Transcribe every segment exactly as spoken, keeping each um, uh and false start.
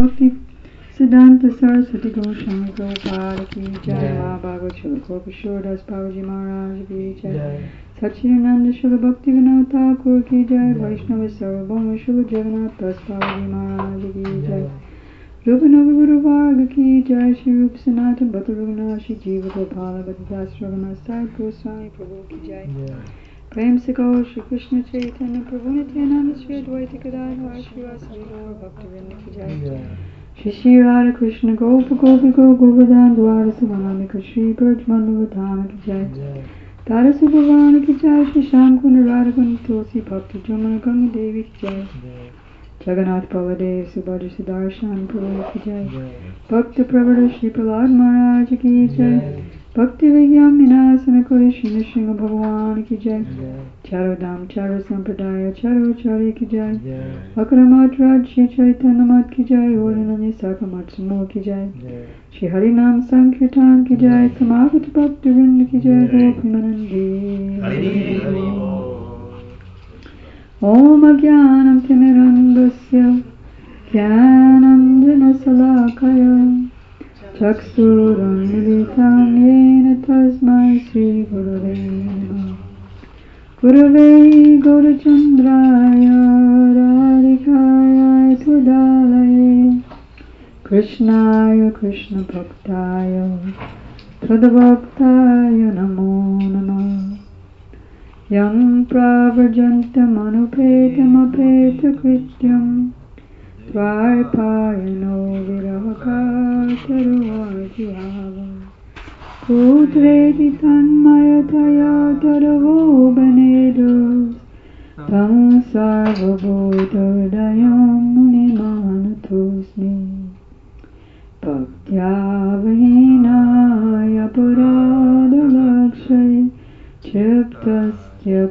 Bhakti Siddhanta Saraswati Goswami Prabhupada Ki Jai, Mahabhagavad Srila Gopakishore Das Babaji Maharaj Ki Jai, Satchidananda Srila Bhaktivinoda Thakur Ki Jai, Vaishnava Sarvabhauma Srila Jagannath Das Babaji Maharaj Ki Jai, Rupa Navaguru Varga Ki Jai, Shri Rupa Sanatan Bhakta Raghunath Shri Jiva Gopala Bhakta Das Raghunath Sai Goswami Prabhu Ki Jai. Prem se gaur Shri Krishna Chaitanya Prabhu Nityananda Shri Advaita Gadadhar Shri Vasudeva Gaur Bhaktivinoda Ki Jai. Shri Shri Radha Krishna Gopa Gopi Go Govardhan Dwara Savamika Shri Braj Mandavadhana Ki Jai. Tara Subhavana Ki Jai. Shri Shyam Kunda Radha Kunda Tulsi Bhakti Jamana Ganga Devi Ki Jai. Jagannath Baladev Subhadra Sudarshan Prabhu Ki Jai. Bhakta Pravada Shri Prahlad Maharaj Ki Jai. Bhakti Vigyam Vinasana Kuri Shri Nrsimha Bhagavan Ki Jai. Charodam Charo Sampradaya Charo Chari Ki Jai. Akramat Raj Shri Chaitanya Mat Ki Jai. Orinani Sakamat Sumo Ki Jai. Shri Harinam Sankirtan Ki Jai. Tamavat Bhakti Vrinda Ki Jai. Gopimanandi Om Agyanam Timirandasya Jnanam Jana Salakaya Chaksuram Militam Yena Tasmai Sri Gurave Namaha. Gurave Gaurachandraya Radhikaya Tudalaye Krishnaya Krishna Bhaktaya Tadabhaktaya Namo Namah. Yam Pravarjantam Anupetam Apeta Krityam Dvaipayano Virahakataruvajihava Putreti Tanmayataya Taravo Banedos Tam Sarvabhutadayam Munimanatosmi Bhaktyavahinaya Puradalakshay Chiptasya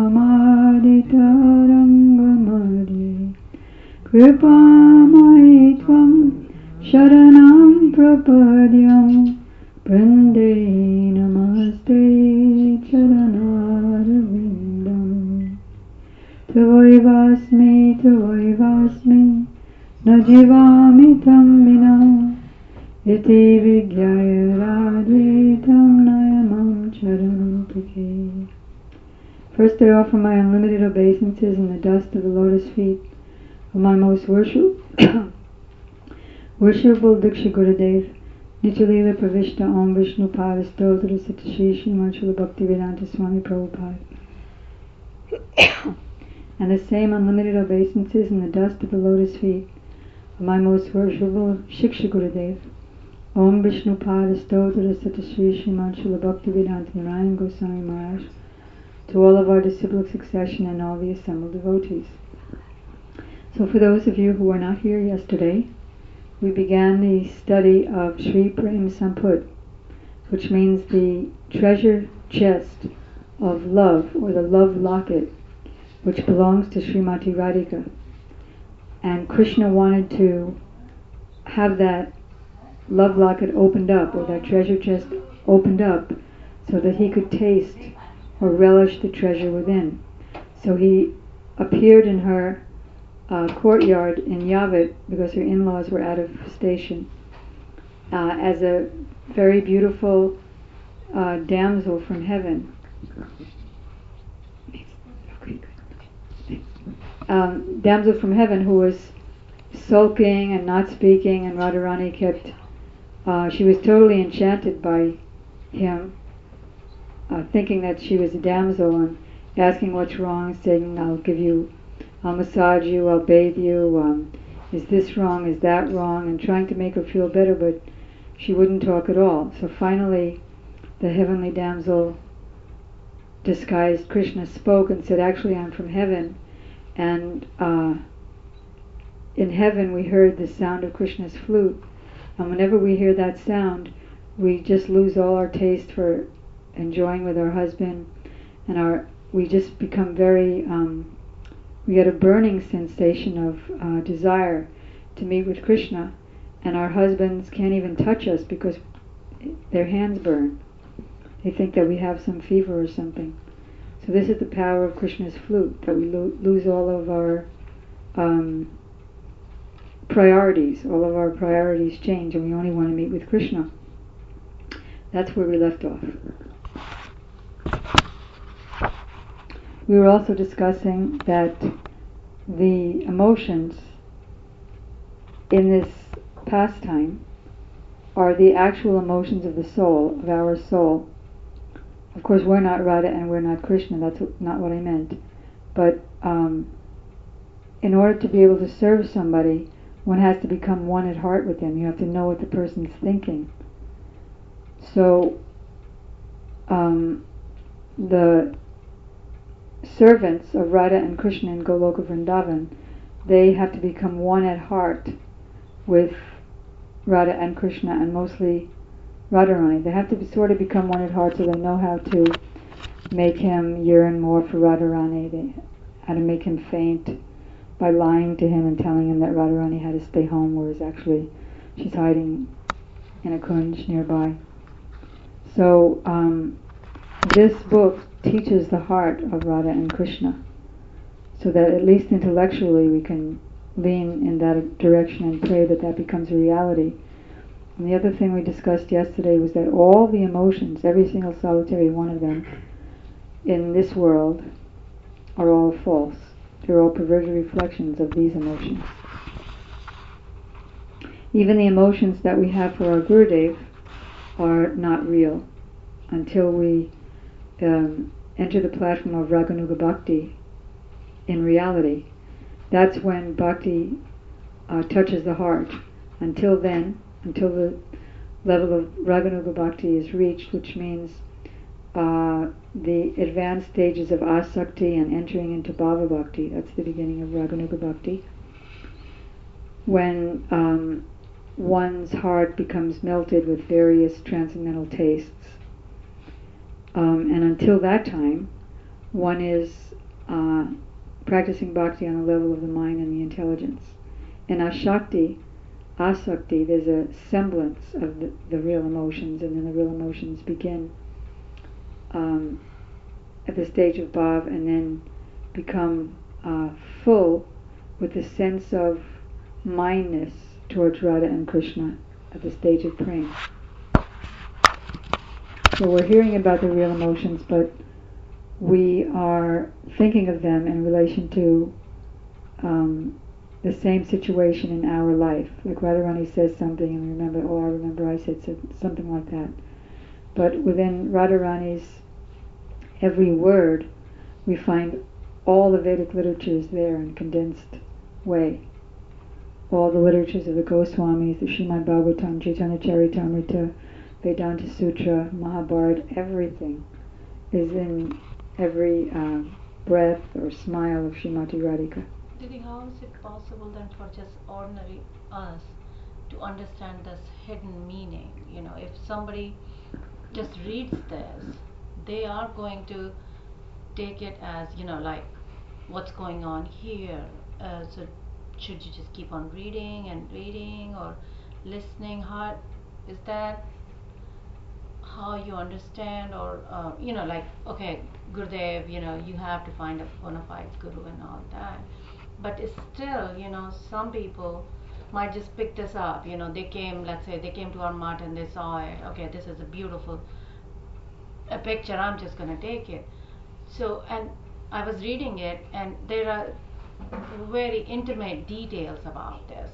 Kamaditarangamadi Kripamahi Tvam Sharanam Prapadyam Brinde Namaste Charanarvindam Tavoivasmi Tavoivasmi Najivami Tam Vina Iti Vigyaya Radhitam Nayamam Charanam Prake. First I offer my unlimited obeisances in the dust of the lotus feet of my most worship, worshipable Diksha Gurudev, Nityalila Pravishta Om Vishnu Pada Stotra Satashi Srimad Srila Bhaktivedanta Swami Prabhupada. And the same unlimited obeisances in the dust of the lotus feet of my most worshipable Shiksha Gurudev, Om Vishnu Pada Stotra Satashi Srimad Srila Bhaktivedanta Narayan Goswami Maharaj, to all of our disciplic succession and all the assembled devotees. So for those of you who were not here yesterday, we began the study of Sri Prem Samput, which means the treasure chest of love, or the love locket, which belongs to Srimati Radhika. And Krishna wanted to have that love locket opened up, or that treasure chest opened up, so that he could taste or relish the treasure within. So he appeared in her uh, courtyard in Yavat, because her in-laws were out of station, uh, as a very beautiful uh, damsel from heaven. Um, damsel from heaven who was sulking and not speaking, and Radharani kept, uh, she was totally enchanted by him, uh, thinking that she was a damsel, and asking what's wrong, saying, I'll give you, I'll massage you, I'll bathe you, um, is this wrong, is that wrong, and trying to make her feel better, but she wouldn't talk at all. So finally the heavenly damsel, disguised Krishna, spoke and said, actually I'm from heaven, and uh, in heaven we heard the sound of Krishna's flute, and whenever we hear that sound we just lose all our taste for enjoying with our husband, and our we just become very um, we get a burning sensation of uh, desire to meet with Krishna, and our husbands can't even touch us because their hands burn. They think that we have some fever or something. So this is the power of Krishna's flute, that we lo- lose all of our um, priorities. All of our priorities change and we only want to meet with Krishna. That's where we left off. We were also discussing that the emotions in this pastime are the actual emotions of the soul, of our soul. Of course, we're not Radha and we're not Krishna. That's not what I meant. But um, in order to be able to serve somebody, one has to become one at heart with them. You have to know what the person's thinking. So um, the servants of Radha and Krishna in Goloka Vrindavan, they have to become one at heart with Radha and Krishna, and mostly Radharani. They have to be, sort of become one at heart, so they know how to make him yearn more for Radharani. They, how to make him faint by lying to him and telling him that Radharani had to stay home, whereas actually she's hiding in a kunj nearby. So um, this book teaches the heart of Radha and Krishna, so that at least intellectually we can lean in that direction and pray that that becomes a reality. And the other thing we discussed yesterday was that all the emotions, every single solitary one of them in this world, are all false. They're all perverted reflections of these emotions. Even the emotions that we have for our Gurudev are not real until we um, enter the platform of Raganuga Bhakti in reality. That's when Bhakti uh, touches the heart. Until then, until the level of Raganuga Bhakti is reached, which means uh, the advanced stages of Asakti and entering into Bhava Bhakti, that's the beginning of Raganuga Bhakti, when um, one's heart becomes melted with various transcendental tastes. Um, and until that time, one is uh, practicing bhakti on the level of the mind and the intelligence. In Ashakti, Asakti, there's a semblance of the, the real emotions, and then the real emotions begin um, at the stage of Bhav and then become uh, full with the sense of mindness towards Radha and Krishna at the stage of Prem. So we're hearing about the real emotions, but we are thinking of them in relation to um, the same situation in our life. Like Radharani says something and we remember, oh, I remember I said something like that. But within Radharani's every word, we find all the Vedic literatures there in condensed way. All the literatures of the Goswamis, the Srimad Bhagavatam, Chaitanya Charitamrita, Vedanta Sutra, Mahabharata, everything is in every uh, breath or smile of Srimati Radhika. Didi, how is it possible then for just ordinary us to understand this hidden meaning? You know, if somebody just reads this, they are going to take it as, you know, like, what's going on here? Uh, so should you just keep on reading and reading or listening? How is that how you understand? Or uh, you know, like, okay, Gurudev, you know, you have to find a bona fide guru and all that, but it's still, you know, some people might just pick this up. You know, they came, let's say they came to our mat and they saw it, okay, this is a beautiful a picture, I'm just going to take it. So, and I was reading it, and there are very intimate details about this.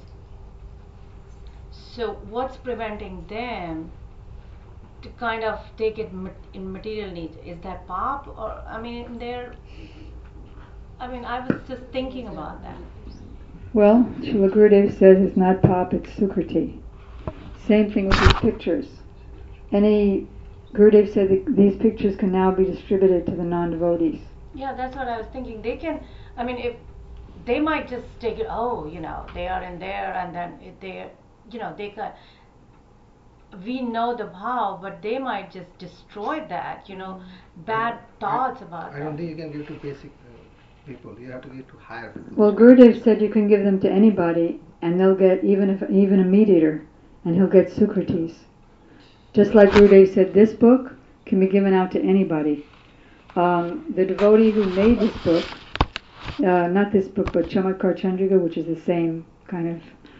So what's preventing them to kind of take it in material needs? Is that pop? Or, I mean, they're, I mean, I was just thinking about that. Well, Srila Gurudev says it's not pop, it's Sukriti. Same thing with these pictures. Any, Gurudev said that these pictures can now be distributed to the non-devotees. Yeah, that's what I was thinking. They can, I mean, if they might just take it, oh, you know, they are in there, and then if they, you know, they can, we know the bhav, but they might just destroy that, you know, bad I, thoughts I, about I that. don't think you can give to basic uh, people. You have to give to higher people. Well, Gurudev said you can give them to anybody, and they'll get, even if even a meat-eater, and he'll get Sukritis. Just like Gurudev said, this book can be given out to anybody. Um, the devotee who made this book, uh, not this book, but Chamatkar Chandrika, which is the same kind of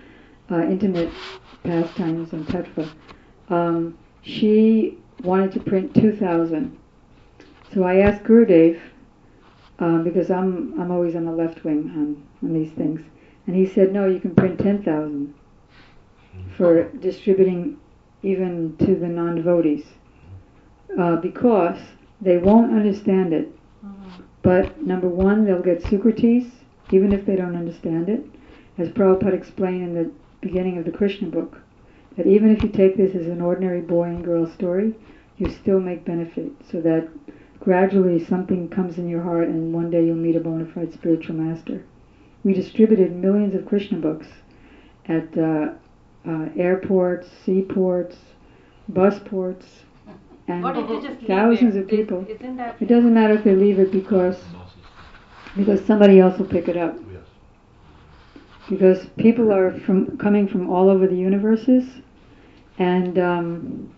uh, intimate pastimes and tattva. Um, she wanted to print two thousand. So I asked Gurudev, um, because I'm I'm always on the left wing on, on these things, and he said, no, you can print ten thousand for distributing even to the non-devotees, uh, because they won't understand it. Mm-hmm. But number one, they'll get Sukritis, even if they don't understand it. As Prabhupada explained in the beginning of the Krishna book, that even if you take this as an ordinary boy and girl story, you still make benefit, so that gradually something comes in your heart and one day you'll meet a bona fide spiritual master. We distributed millions of Krishna books at uh, uh, airports, seaports, bus ports, and What if they just leave thousands it? of people. Is, isn't that It doesn't matter if they leave it because because somebody else will pick it up. Yes. Because people are from coming from all over the universes, and um,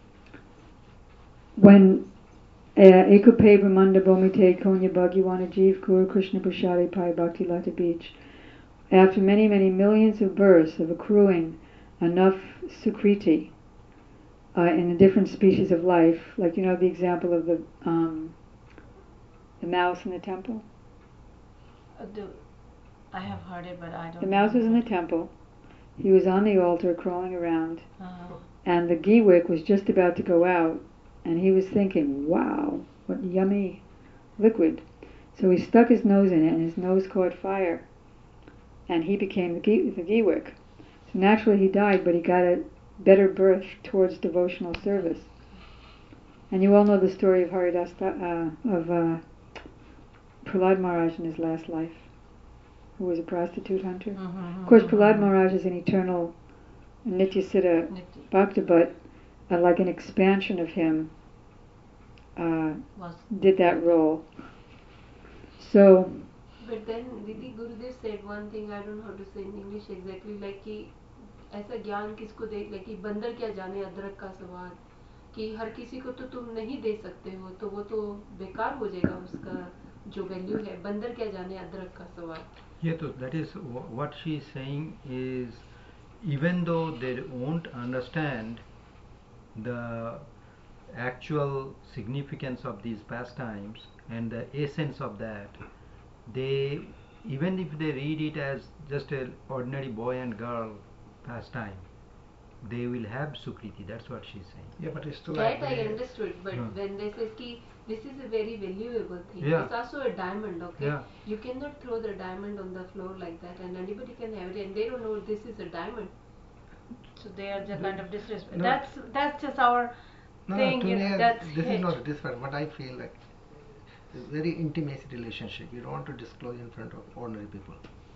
when Ekope Brahmanda Bomite Konya Bhagavana Jeev Guru Krishna Prashadi Pai Bhakti Lata Beach, after many, many millions of births of accruing enough Sukriti uh, in the different species of life, like you know the example of the um, the mouse in the temple. uh, the, I have heard it, but I don't The mouse was in know. the temple. He was on the altar crawling around, Uh, and the ghee wick was just about to go out, and he was thinking, wow, what yummy liquid. So he stuck his nose in it, and his nose caught fire, and he became the ghee, the ghee wick. So naturally he died, but he got a better birth towards devotional service. And you all know the story of Haridas, uh, of uh, Prahlad Maharaj in his last life, who was a prostitute hunter. mm-hmm, Of course, mm-hmm, Prahlad mm-hmm. Maharaj is an eternal Nityasiddha Nitya Bhakta, but uh, like an expansion of him uh, was did that role. So, But then Didi Gurudev said one thing, I don't know how to say in English exactly, like कि ऐसा ज्ञान किसको दे, like कि बंदर क्या जाने अदरक का स्वाद, कि हर किसी को तो तुम नहीं दे सकते हो, तो वो तो बेकार हो जाएगा उसका जो वैल्यू है, बंदर क्या जाने अदरक का स्वाद. Yeah, so that is wh- what she is saying is, even though they won't understand the actual significance of these pastimes and the essence of that, they, even if they read it as just an ordinary boy and girl pastime, they will have Sukriti. That's what she's saying. Yeah, but it's still That like I they- understood, but Hmm. when they say कि this is a very valuable thing, Yeah. it's also a diamond, okay? Yeah. You cannot throw the diamond on the floor like that, and anybody can have it, and they don't know this is a diamond. so they are just kind of disrespect. No. That's that's just our No, thing. no, to You me, know, uh, that's this hate. is not different. What I feel like, a very intimate relationship. You don't want to disclose in front of ordinary people.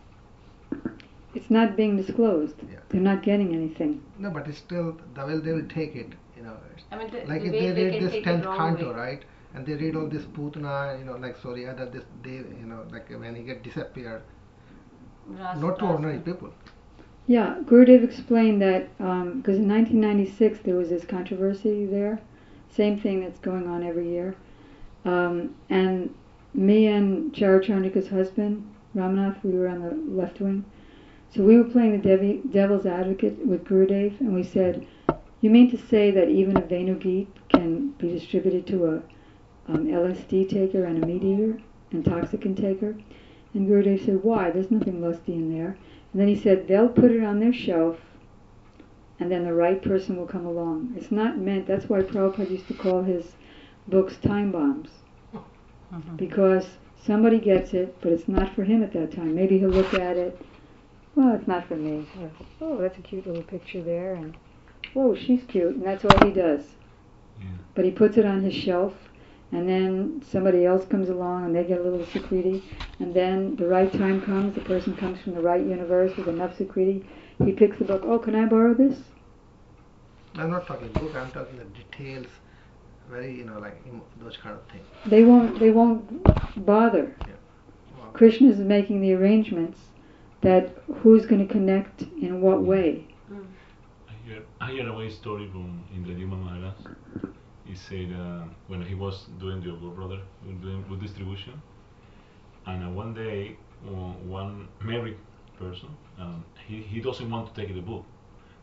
it's not being disclosed. Yeah. They're not getting anything. No, but it's still the way they will take it. You know, it's I mean, the, like the if way they they read can this take it tenth wrong canto, way. right? And they read all this putana, you know, like sorry, other this they, you know, like when he get disappeared, Ras- not to Ras- ordinary people. Yeah, Gurudev explained that because in nineteen ninety-six there was this controversy there, same thing that's going on every year. Um, and me and Charachandika's husband, Ramnath, we were on the left wing. So we were playing the devi, devil's advocate with Gurudev, and we said, you mean to say that even a Venu Geet can be distributed to a um, L S D taker and a meat eater, intoxicant taker? And Gurudev said, why? There's nothing lusty in there. And then he said, they'll put it on their shelf, and then the right person will come along. It's not meant, that's why Prabhupada used to call his books time bombs, Mhm. because somebody gets it, but it's not for him at that time. Maybe he'll look at it, well, it's not for me. Oh, that's a cute little picture there, and whoa, she's cute, and that's all he does. Yeah. But he puts it on his shelf, and then somebody else comes along and they get a little Sukriti, and then the right time comes, the person comes from the right universe with enough Sukriti, he picks the book, oh, can I borrow this? I'm not talking book. I'm talking the details, very you know like em- those kind of things. They won't, they won't bother. Yeah. Well, Krishna is making the arrangements that who's going to connect in what way. Mm. I hear, I hear a way story from Indradima Maharaj. He said uh, when he was doing the Your Brother, doing book distribution, and uh, one day uh, one married person, um, he, he doesn't want to take the book,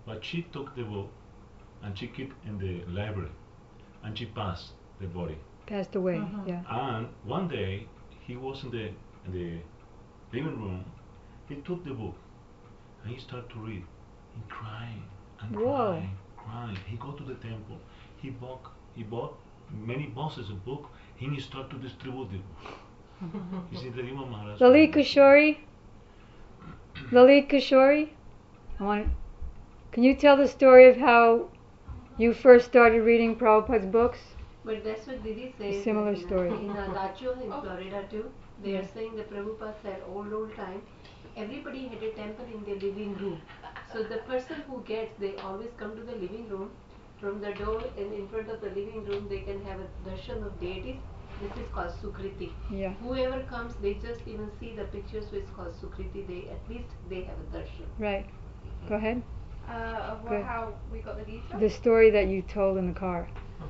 but she took the book and she kept in the library, and she passed the body. Passed away. Mhm. Yeah. And one day he was in the in the living room. He took the book and he started to read, and crying and Whoa. crying, crying. He go to the temple. He bought he bought many boxes of book. And he started to distribute the book. You see the Imam Maharaj. Lalit Kishori. Lalit Kishori. I want. Can you tell the story of how you first started reading Prabhupada's books? But that's what Didi says. similar in, uh, story. In uh, Dacho in Florida too, they Yeah. are saying the Prabhupada said old old time, everybody had a temple in their living room. So the person who gets, they always come to the living room. From the door and in front of the living room, they can have a darshan of deities. This is called Sukriti. Yeah. Whoever comes, they just even see the pictures, so it's called Sukriti. They at least they have a darshan. Right. Go ahead. Uh, of Good. what, how we got the details? The story that you told in the car.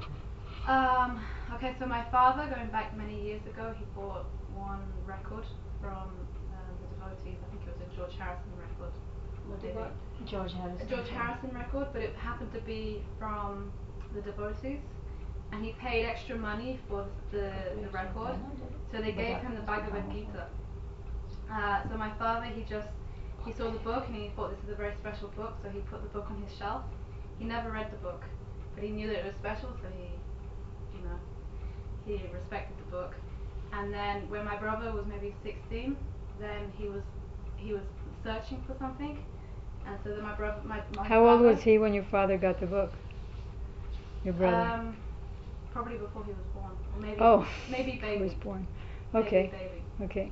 Um, okay, so my father, going back many years ago, he bought one record from uh, the devotees. I think it was a George Harrison record. What Maybe. about? George A Harrison. George Harrison record, but it happened to be from the devotees, and he paid extra money for the, the record, so they gave him the Bhagavad Gita. Uh, so my father, he just he saw the book and he thought this is a very special book, so he put the book on his shelf. He never read the book, but he knew that it was special, so he, you know, he respected the book. And then when my brother was maybe sixteen, then he was he was searching for something, and so then my brother, my, my How old father- was he when your father got the book? Your brother. Um, probably before he was born, or maybe Oh. maybe He baby. was born. Maybe Okay. baby. Okay.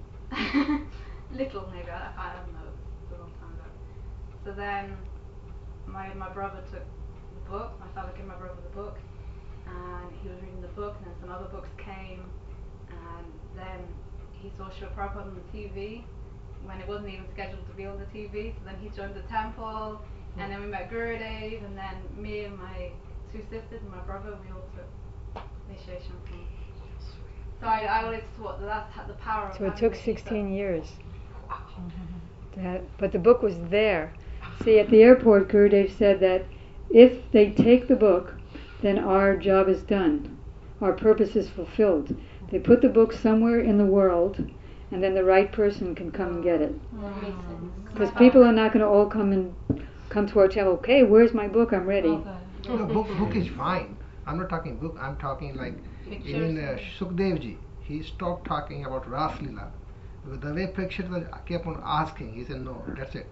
Little maybe. I, I don't know. It's a long time ago. So then, my my brother took the book. My father gave my brother the book, and he was reading the book. And then some other books came, and then he saw Srila Prabhupada on the T V when it wasn't even scheduled to be on the T V. So then he joined the temple, and then we met Gurudev, and then me and my two sisters and my brother, we all took initiation from. So I, I always thought that that's had the power of. So it having took the Gita. sixteen years. To have, but the book was there. See, at the airport, Gurudev said that if they take the book, then our job is done. Our purpose is fulfilled. They put the book somewhere in the world, and then the right person can come and get it. That makes sense. Because people are not going to all come and come to our temple. Okay, where's my book? I'm ready. Okay. No, book, book is fine. I'm not talking book. I'm talking like even uh, Sukdev ji. He stopped talking about Ras Lila. Because the way Parikshit was kept on asking, he said no. That's it.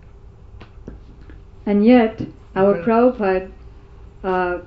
And yet, our Well- Prabhupada uh,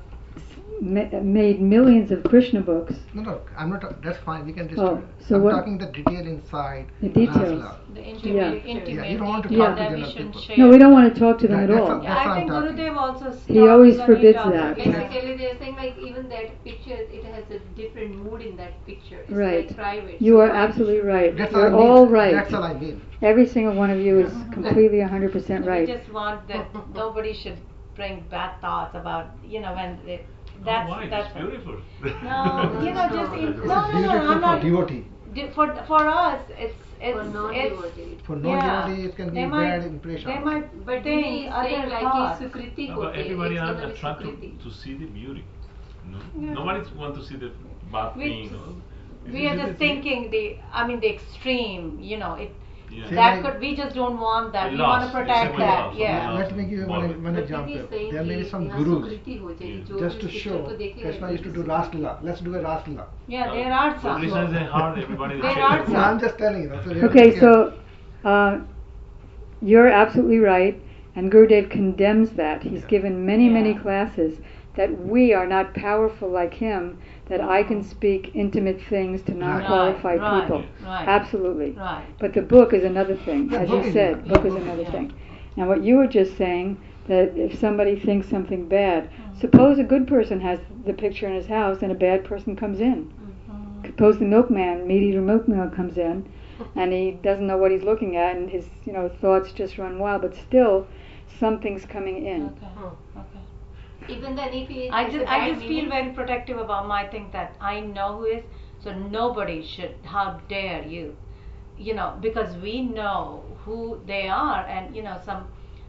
ma- made millions of Krishna books. No, no. I'm not. That's fine. We can just. Oh, so I'm what- talking the detail inside. The Ras details. Lila. The Yeah. intimate, Yeah, intimate you don't want to talk to that the we other shouldn't people. share. No, we don't want to talk to them That- at that's all. all. Yeah, That's I what think I'm talking. Gurudev also stopped He always when forbids talks that. against- Basically, they're saying like even that picture, it has a different mood in that picture. It's Right. like private. You so are why absolutely right. That's You're all I mean. all right. That's all I mean. Every single one of you is completely one hundred percent We right. just want that nobody should bring bad thoughts about, you know, when they, that's oh, why? that's It's beautiful. No, you know, just in, no, no, no, Beautiful I'm for not. devotee. di- For for us, it's it's For it's non-devotee. For yeah. non-devotee, it can They give might- bad impression. They might But think Didi is other saying like thoughts. it's Sukriti No, ko but the, everybody it's are gonna be attracted Sukriti. to see the beauty. No, Yeah. nobody want to see the bad We thing. just- Or, We are just thinking the, I mean, the extreme. You know, it Yeah. Say that like- could. We just don't want that. We We want to lost. protect It's a that. loss. Yeah. We Let me give you one, one But example. Didi is saying There may be कि some यहाँ gurus सुकृति हो जाएगी, Yeah. जो just भी to इस picture show को देखेगा, Krishna it used to will do be Ras Lila. Let's do a Ras Lila. Yeah, there are For some. Krishna is a heart. Everybody is There a are shape. No, some. I'm just telling you. That's what we have Okay, to so uh, you're absolutely right, and Gurudev condemns that. He's Yeah. given many, many Yeah. classes that we are not powerful like him, that I can speak intimate things to Right. non-qualified Right, people. right. Absolutely. Right. But the book is another thing, The as book you is- said. yeah, Book is book- another yeah. thing. And what you were just saying, that if somebody thinks something bad, Mm. suppose a good person has the picture in his house and a bad person comes in. Mhm. Suppose the milkman, meat eater milkman comes in, and he doesn't know what he's looking at, and his you know thoughts just run wild. But still, something's coming in. Okay. Okay. even then if he I has a just I bad just feel meaning, very protective about my thing that I know who is, so nobody should. How dare you? You know, because we know who they are, and you know some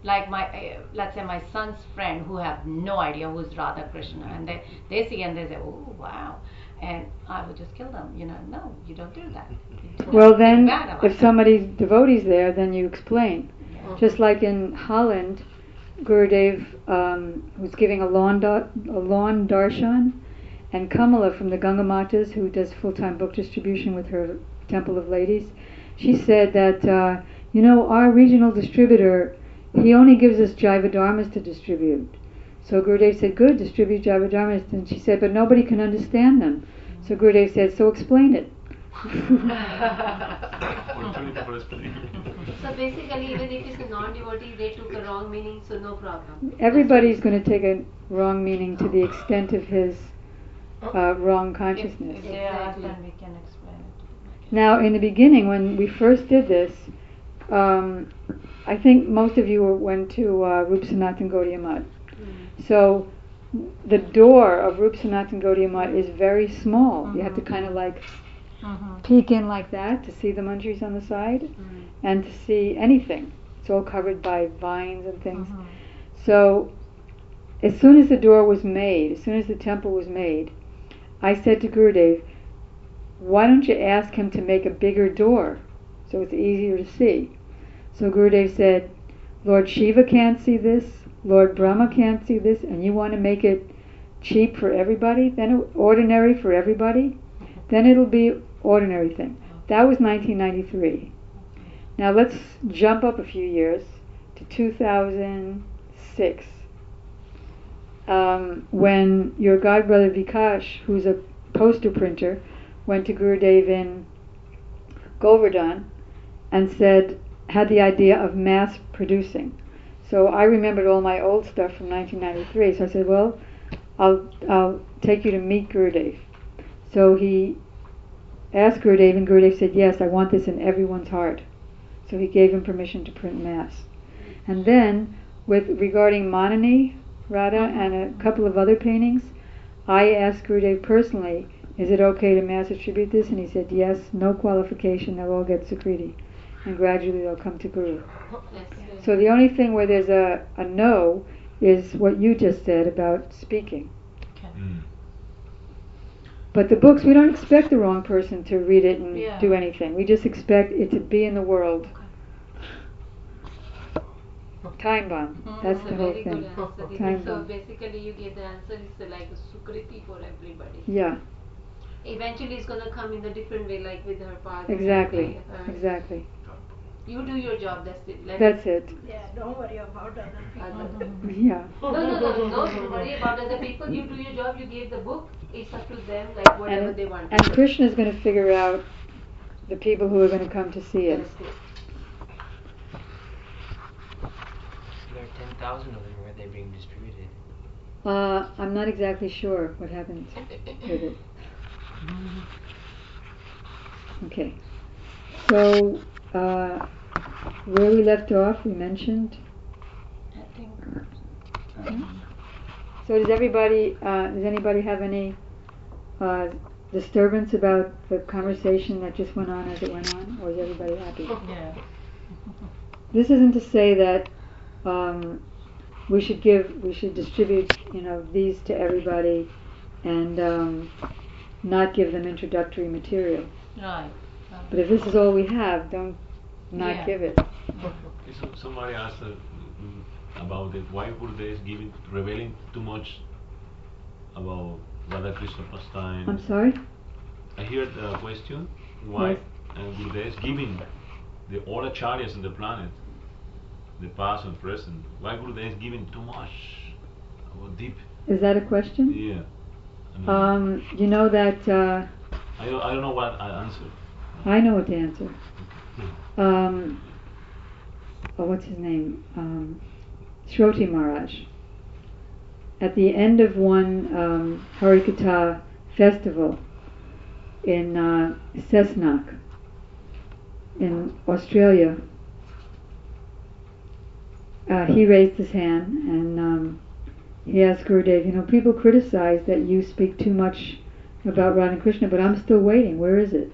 like my, uh, let's say my son's friend who have no idea who's Radha Krishna, and they, they see and they say, oh wow, and I would just kill them. You know, no, you don't do that. You do Well, not then, think bad about if them. somebody's devotee's there, then you explain. Yeah. Just like in Holland, Gurudev um, was giving a lawn, da- a lawn darshan, and Kamala from the Ganga Matas, who does full-time book distribution with her Temple of Ladies, she said that, uh, you know, our regional distributor, he only gives us Jaiva Dharmas to distribute. So Gurudev said, good, distribute Jaiva Dharmas. And she said, but nobody can understand them. So Gurudev said, so explain it. So basically, even if it's a non-devotee, they took a wrong meaning, so no problem. Everybody's going to take a wrong meaning to the extent of his uh, wrong consciousness. If they ask, then we can explain it. Now, in the beginning, when we first did this, um, I think most of you were, went to uh, Rup Sanatan Gaudiya Math. Mm. So the door of Rup Sanatan Gaudiya Math is very small. Mm-hmm. You have to kind of like mm-hmm. peek in like that to see the manjaris on the side mm-hmm. and to see anything. It's all covered by vines and things. Mm-hmm. So as soon as the door was made, as soon as the temple was made, I said to Gurudev, why don't you ask him to make a bigger door so it's easier to see? So Gurudev said, Lord Shiva can't see this, Lord Brahma can't see this, and you want to make it cheap for everybody, then it, ordinary for everybody, then it'll be ordinary thing. That was nineteen ninety-three. Now let's jump up a few years to two thousand six. Um, when your godbrother Vikash, who's a poster printer, went to Gurudev in Govardhan and said, had the idea of mass producing. So I remembered all my old stuff from nineteen ninety-three, so I said, well, I'll, I'll take you to meet Gurudev. So he asked Gurudev, and Gurudev said, yes, I want this in everyone's heart. So he gave him permission to print mass. And then, with regarding Manani, Radha, and a couple of other paintings, I asked Gurudev personally, is it okay to mass distribute this? And he said, yes, no qualification, they'll all get Sukriti. And gradually they'll come to Guru. So the only thing where there's a, a no is what you just said about speaking. Okay. Mm. But the books, we don't expect the wrong person to read it and Yeah. do anything. We just expect it to be in the world. Time bomb. Mm. That's That's the a whole very thing. good answer. Time So bomb. basically, you gave the answer. It's like a sukriti for everybody. Yeah, Eventually, it's gonna come in a different way, like with her father. exactly. Uh, Exactly. You do your job. That's it. Let That's it. Yeah, don't worry about other people. Other- Yeah. No, no, no, no. Don't worry about other people. You do your job. You gave the book. It's up to them, like whatever And, they want. and Krishna is going to figure out the people who are going to come to see it. That's it. There are ten thousand of them. Where are they being distributed? Uh, I'm not exactly sure what happens with it. Okay. So, uh, where we left off, we mentioned. I think. So does everybody, uh, does anybody have any uh, disturbance about the conversation that just went on as it went on, or is everybody happy? Yeah. This isn't to say that um, we should give, we should distribute, you know, these to everybody, and um, not give them introductory material. Right. But if this is all we have, don't not Yeah. give it. Okay, so somebody asked uh, mm, about it. Why Gurudev is giving, revealing too much about Radha Krishna pastime? I'm sorry? I hear the question. Why Yes. uh, Gurudev is giving the all acharyas on the planet, the past and present. Why Gurudev is giving too much about deep? Is that a question? Yeah. I mean, Um, you know that, uh, I don't, I don't know what I answer. I know what the answer. Um, oh, what's his name? Um, Shroti Maharaj. At the end of one um, Harikatha festival in uh, Cessnock in Australia, uh, he raised his hand and um, he asked Gurudev, you know, people criticize that you speak too much about Radha and Krishna, but I'm still waiting. Where is it?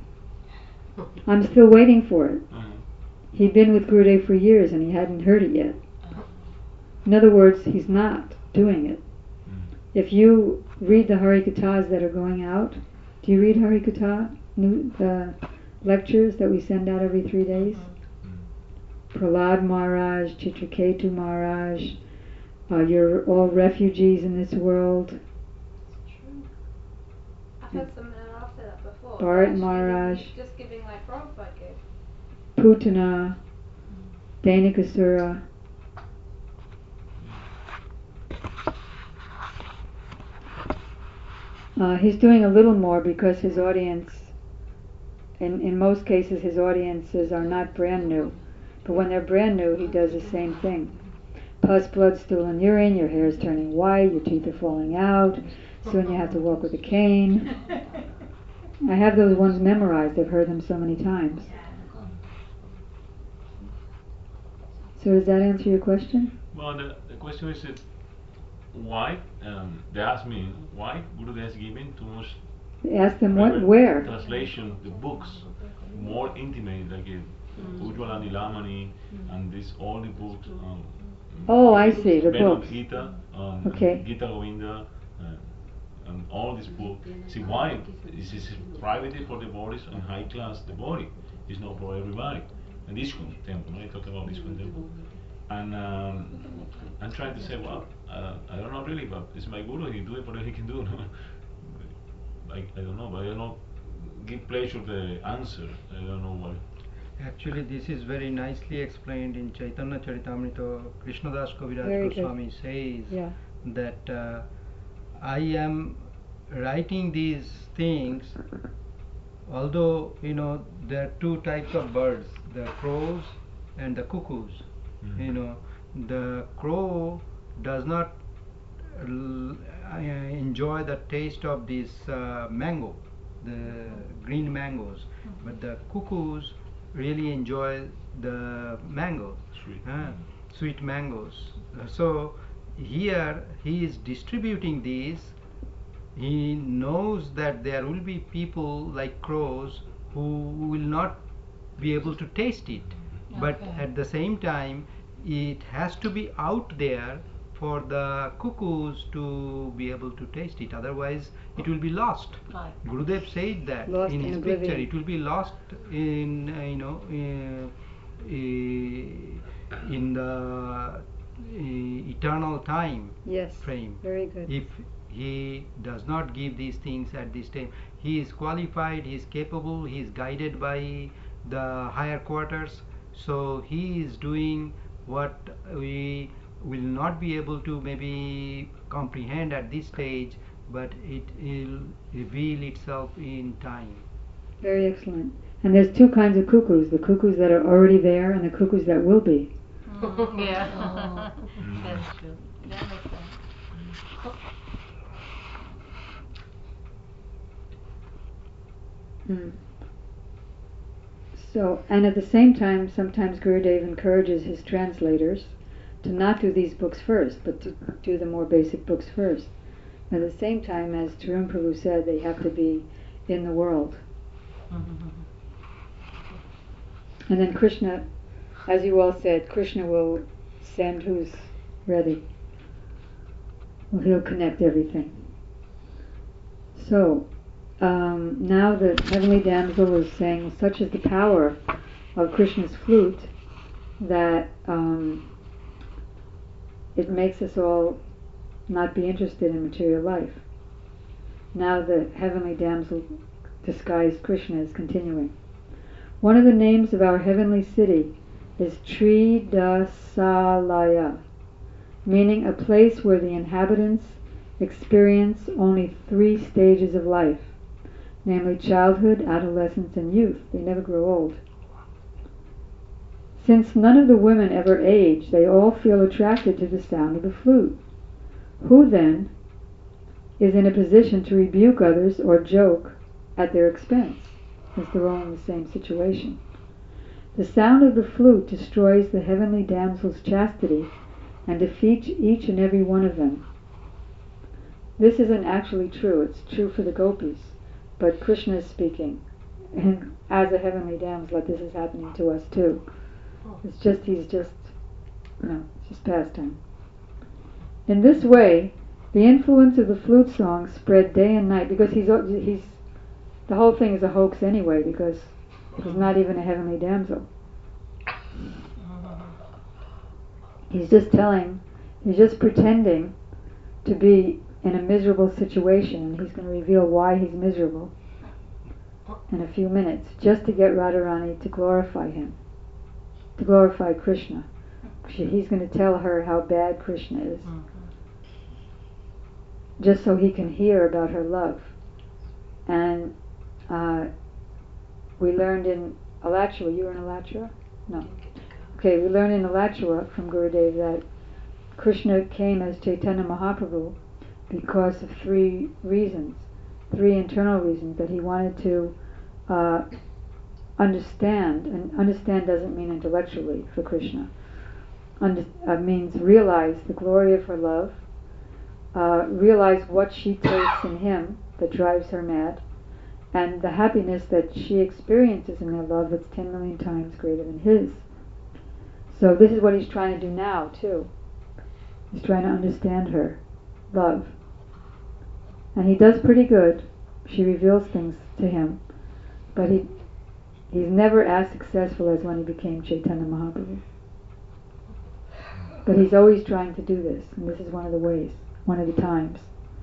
I'm still waiting for it. Uh-huh. He'd been with Gurudev for years and he hadn't heard it yet. In other words, he's not doing it. If you read the Harikathas that are going out, do you read Harikatha, new, the lectures that we send out every three days? Prahlad Maharaj, Chitraketu Maharaj, uh, you're all refugees in this world. I've heard someone else say that before. Bharat Actually, Maharaj, just giving like Prabhupada gave. Putana, Danikasura. Uh, he's doing a little more because his audience, in, in most cases his audiences are not brand new. But when they're brand new, he does the same thing. Pus, blood, stool, and urine, your hair is turning white, your teeth are falling out, soon you have to walk with a cane. I have those ones memorized, I've heard them so many times. So does that answer your question? Well, the, the question is that why, um, they asked me, why Gurudev is giving too much Ask them what, private where? translation, the books, more intimate, like uh, Ujjwala Nilamani, and this all the books. Um, Oh, I see, the Bhagavad books. Gita, um, Okay. Gita Govinda, uh, and all these books. See why? This is privately for the bodies and high class the body. It's not for everybody. And this one temple, I talk about this one temple. And um, I'm trying to say, well, uh, I don't know really, but it's my guru, he do it whatever he can do. I, I don't know, but I don't know, give pleasure the answer. I don't know why. Actually, this is very nicely explained in Chaitanya Charitamrita. Krishnadas Very Kaviraj good. Goswami says Yeah. that uh, I am writing these things, although, you know, there are two types of birds, the crows and the cuckoos. Mm. You know, the crow does not l- uh, enjoy the taste of this uh, mango, the green mangoes, but the cuckoos really enjoy the mango, Sweet. uh, sweet mangoes. Uh, so here he is distributing these. He knows that there will be people like crows who will not be able to taste it, but Okay. at the same time it has to be out there for the cuckoos to be able to taste it, otherwise it will be lost. Right. Gurudev said that Lost in in his oblivion. picture, it will be lost in uh, you know uh, uh, in the uh, eternal time Yes. frame. Very good. If he does not give these things at this time, he is qualified, he is capable, he is guided by the higher quarters, so he is doing what we will not be able to maybe comprehend at this stage, but it will reveal itself in time. Very excellent. And there's two kinds of cuckoos, the cuckoos that are already there and the cuckoos that will be. Mm, yeah. That's true. That makes sense. Mm. So, and at the same time, sometimes Gurudev encourages his translators to not do these books first, but to do the more basic books first. At the same time, as Tarun Prabhu said, they have to be in the world. And then Krishna, as you all said, Krishna will send who's ready. Well, he'll connect everything. So, um, now the heavenly damsel is saying, such is the power of Krishna's flute that um, it makes us all not be interested in material life. Now the heavenly damsel disguised Krishna is continuing. One of the names of our heavenly city is Tridasalaya, meaning a place where the inhabitants experience only three stages of life, namely childhood, adolescence, and youth. They never grow old. Since none of the women ever age, they all feel attracted to the sound of the flute. Who then is in a position to rebuke others or joke at their expense, since they're all in the same situation? The sound of the flute destroys the heavenly damsel's chastity and defeats each and every one of them. This isn't actually true. It's true for the gopis, but Krishna is speaking, and as a heavenly damsel, this is happening to us too. It's just he's just, you know, it's just pastime. In this way, the influence of the flute song spread day and night, because he's he's the whole thing is a hoax anyway, because he's not even a heavenly damsel. He's just telling, he's just pretending to be in a miserable situation, and he's going to reveal why he's miserable in a few minutes, just to get Radharani to glorify him, to glorify Krishna. He's going to tell her how bad Krishna is, just so he can hear about her love. And uh, we learned in Alachua, you were in Alachua? No. Okay, we learned in Alachua from Gurudev that Krishna came as Chaitanya Mahaprabhu because of three reasons, three internal reasons that he wanted to uh, understand, and understand doesn't mean intellectually for Krishna. Under, uh, means realize the glory of her love, uh, realize what she tastes in him that drives her mad, and the happiness that she experiences in their love that's ten million times greater than his. So this is what he's trying to do now too. He's trying to understand her love. And he does pretty good. She reveals things to him, but he he's never as successful as when he became Chaitanya Mahaprabhu. But he's always trying to do this, and this is one of the ways, one of the times.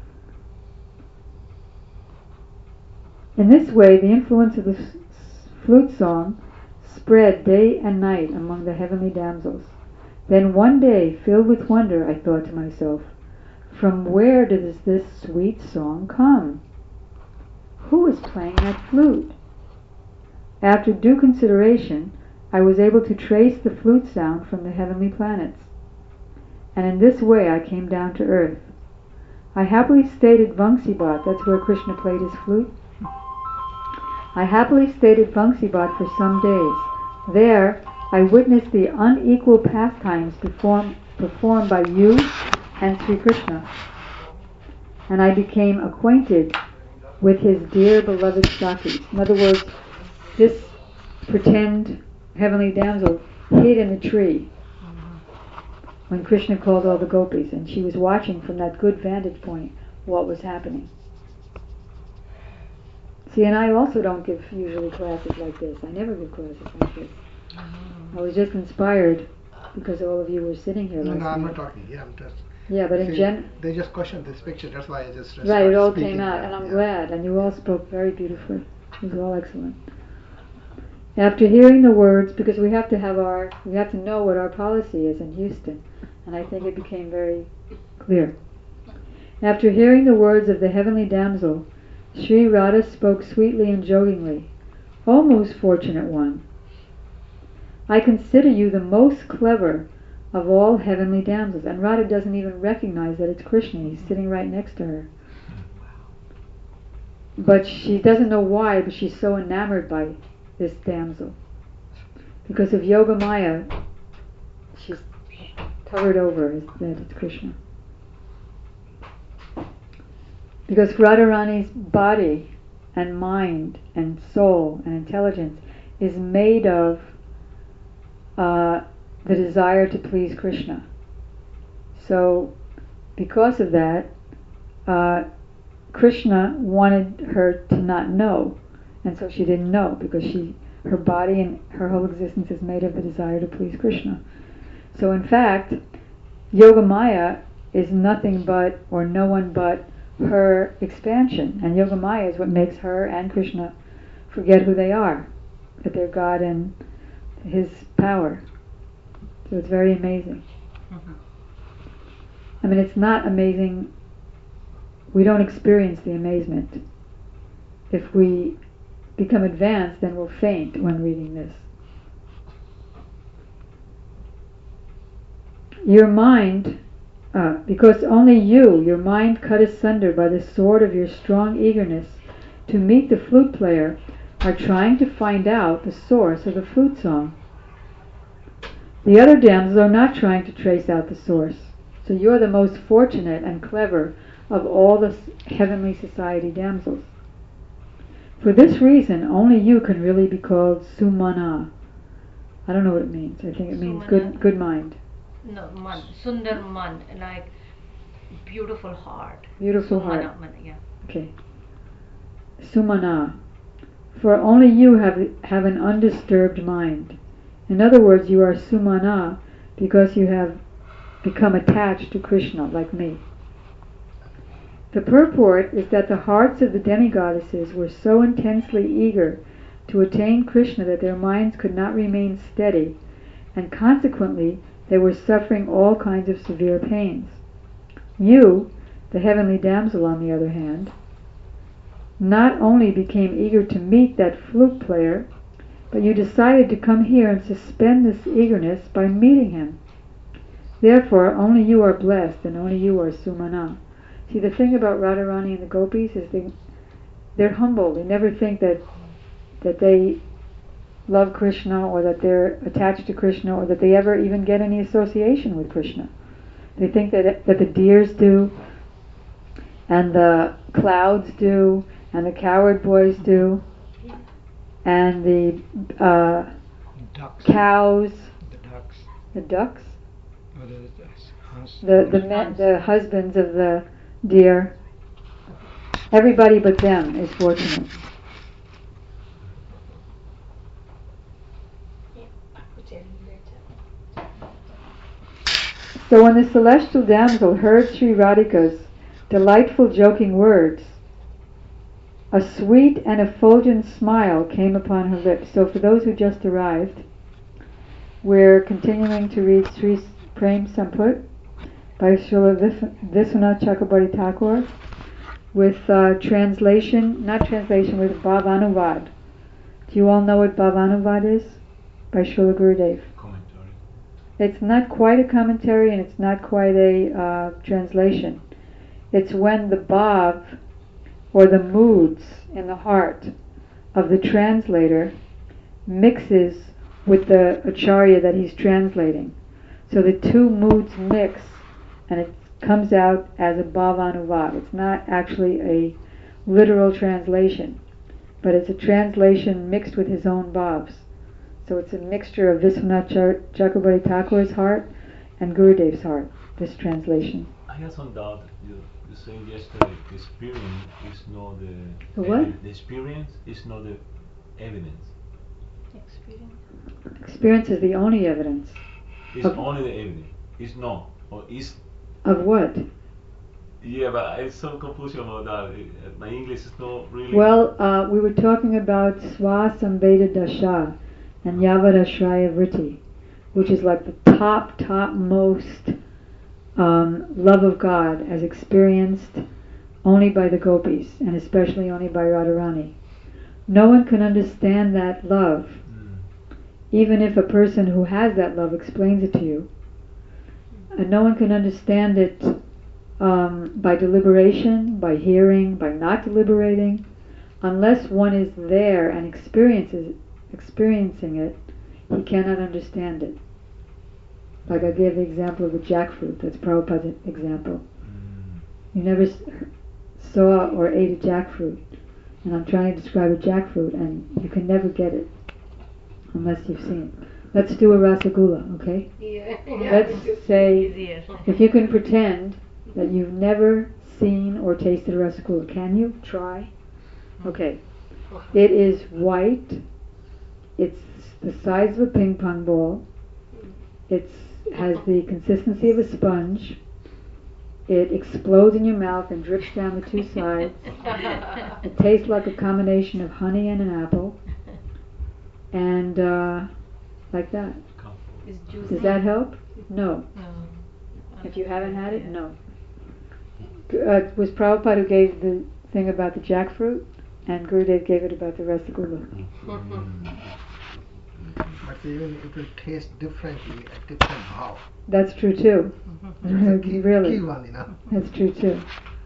In this way, the influence of the s- flute song spread day and night among the heavenly damsels. Then one day, filled with wonder, I thought to myself, from where does this sweet song come? Who is playing that flute? After due consideration, I was able to trace the flute sound from the heavenly planets. And in this way I came down to earth. I happily stayed at Vangsibat, that's where Krishna played his flute. I happily stayed at Vangsibat for some days. There I witnessed the unequal pastimes perform, performed by you and Sri Krishna. And I became acquainted with his dear beloved Sakis. In other words, this pretend heavenly damsel hid in the tree when Krishna called all the gopis, and she was watching from that good vantage point what was happening. See, and I also don't give usually classes like this. I never give classes like this. I was just inspired because all of you were sitting here. No, last no, I'm night. not talking. Yeah, I'm just. Yeah, but in See, gen. they just questioned this picture. That's why I just. Right, started it all speaking. came out, and I'm Yeah. glad. And you all spoke very beautifully. It was all excellent. After hearing the words, because we have to have our, we have to know what our policy is in Houston, and I think it became very clear. After hearing the words of the heavenly damsel, Sri Radha spoke sweetly and jokingly, "O most fortunate one, I consider you the most clever of all heavenly damsels." And Radha doesn't even recognize that it's Krishna. He's sitting right next to her. But she doesn't know why, but she's so enamored by this damsel. Because of Yoga Maya, she's covered over as that it's Krishna. Because Radharani's body and mind and soul and intelligence is made of uh, the desire to please Krishna. So, because of that, uh, Krishna wanted her to not know, and so she didn't know, because she, her body and her whole existence is made of the desire to please Krishna. So in fact, Yoga Maya is nothing but, or no one but, her expansion, and Yoga Maya is what makes her and Krishna forget who they are, that they're God and his power. So it's very amazing. Mm-hmm. I mean, it's not amazing. We don't experience the amazement. If we become advanced, then we'll faint when reading this. Your mind, uh, because only you, your mind cut asunder by the sword of your strong eagerness to meet the flute player, are trying to find out the source of the flute song. The other damsels are not trying to trace out the source. So you're the most fortunate and clever of all the heavenly society damsels. For this reason, only you can really be called Sumana. I don't know what it means. I think it means good, good mind. No, man, Sundar man, like beautiful heart. Beautiful Sumana, heart. mana, yeah. Okay. Sumana. For only you have have an undisturbed mind. In other words, you are Sumana because you have become attached to Krishna, like me. The purport is that the hearts of the demigoddesses were so intensely eager to attain Krishna that their minds could not remain steady, and consequently they were suffering all kinds of severe pains. You, the heavenly damsel, on the other hand, not only became eager to meet that flute player, but you decided to come here and suspend this eagerness by meeting him. Therefore, only you are blessed, and only you are Sumana. See, the thing about Radharani and the gopis is they, they're humble. They never think that that they love Krishna, or that they're attached to Krishna, or that they ever even get any association with Krishna. They think that that the deers do, and the clouds do, and the cowherd boys do, and the uh, Ducks. cows, The ducks. the ducks, Or the, the, hus- the the men, the husbands of the deer. Everybody but them is fortunate. So when the celestial damsel heard Sri Radhika's delightful joking words, a sweet and effulgent smile came upon her lips. So for those who just arrived, we're continuing to read Sri Prem Samput by Srila Vis- Viswanath Chakrabarti Thakur with uh, translation, not translation, with Bhavanuvad. Do you all know what Bhavanuvad is? By Srila Gurudev. Commentary. It's not quite a commentary, and it's not quite a uh, translation. It's when the bhav, or the moods in the heart of the translator, mixes with the acharya that he's translating. So the two moods mix, and it comes out as a bhavanuvad. It's not actually a literal translation, but it's a translation mixed with his own bhavs. So it's a mixture of Viswanath Char- Chakrabarti Thakur's heart and Gurudev's heart, this translation. I have some doubt. You, you said yesterday the experience is not the, The what? evi- the experience is not the evidence. Experience. Experience is the only evidence. It's Of- only the evidence. It's not or is. Of what? Yeah, but it's some confusion about that. Uh, My English is not really. Well, uh, we were talking about Swa Samveda Dasha and Yavadashraya Vritti, which is like the top, top most um, love of God as experienced only by the gopis, and especially only by Radharani. No one can understand that love, Mm. even if a person who has that love explains it to you. And no one can understand it um, by deliberation, by hearing, by not deliberating, unless one is there and experiences experiencing it. He cannot understand it. Like I gave the example of the jackfruit. That's Prabhupada's example. Mm. You never s- saw or ate a jackfruit, and I'm trying to describe a jackfruit, and you can never get it unless you've seen it. Let's do a rasagula, okay? Yeah. Let's say, Easier. if you can pretend that you've never seen or tasted a rasagula, can you? Try. Okay. It is white. It's the size of a ping pong ball. It has the consistency of a sponge. It explodes in your mouth and drips down the two sides. It tastes like a combination of honey and an apple. And uh, like that. Can't It's juicy. Does that help? No. No. If you haven't had it, no. Uh, was Prabhupada who gave the thing about the jackfruit, and Gurudev gave it about the rasagula. Mm. But even it will taste differently at different bhav. That's true too. That's the key, Really, key one, you know. that's true too.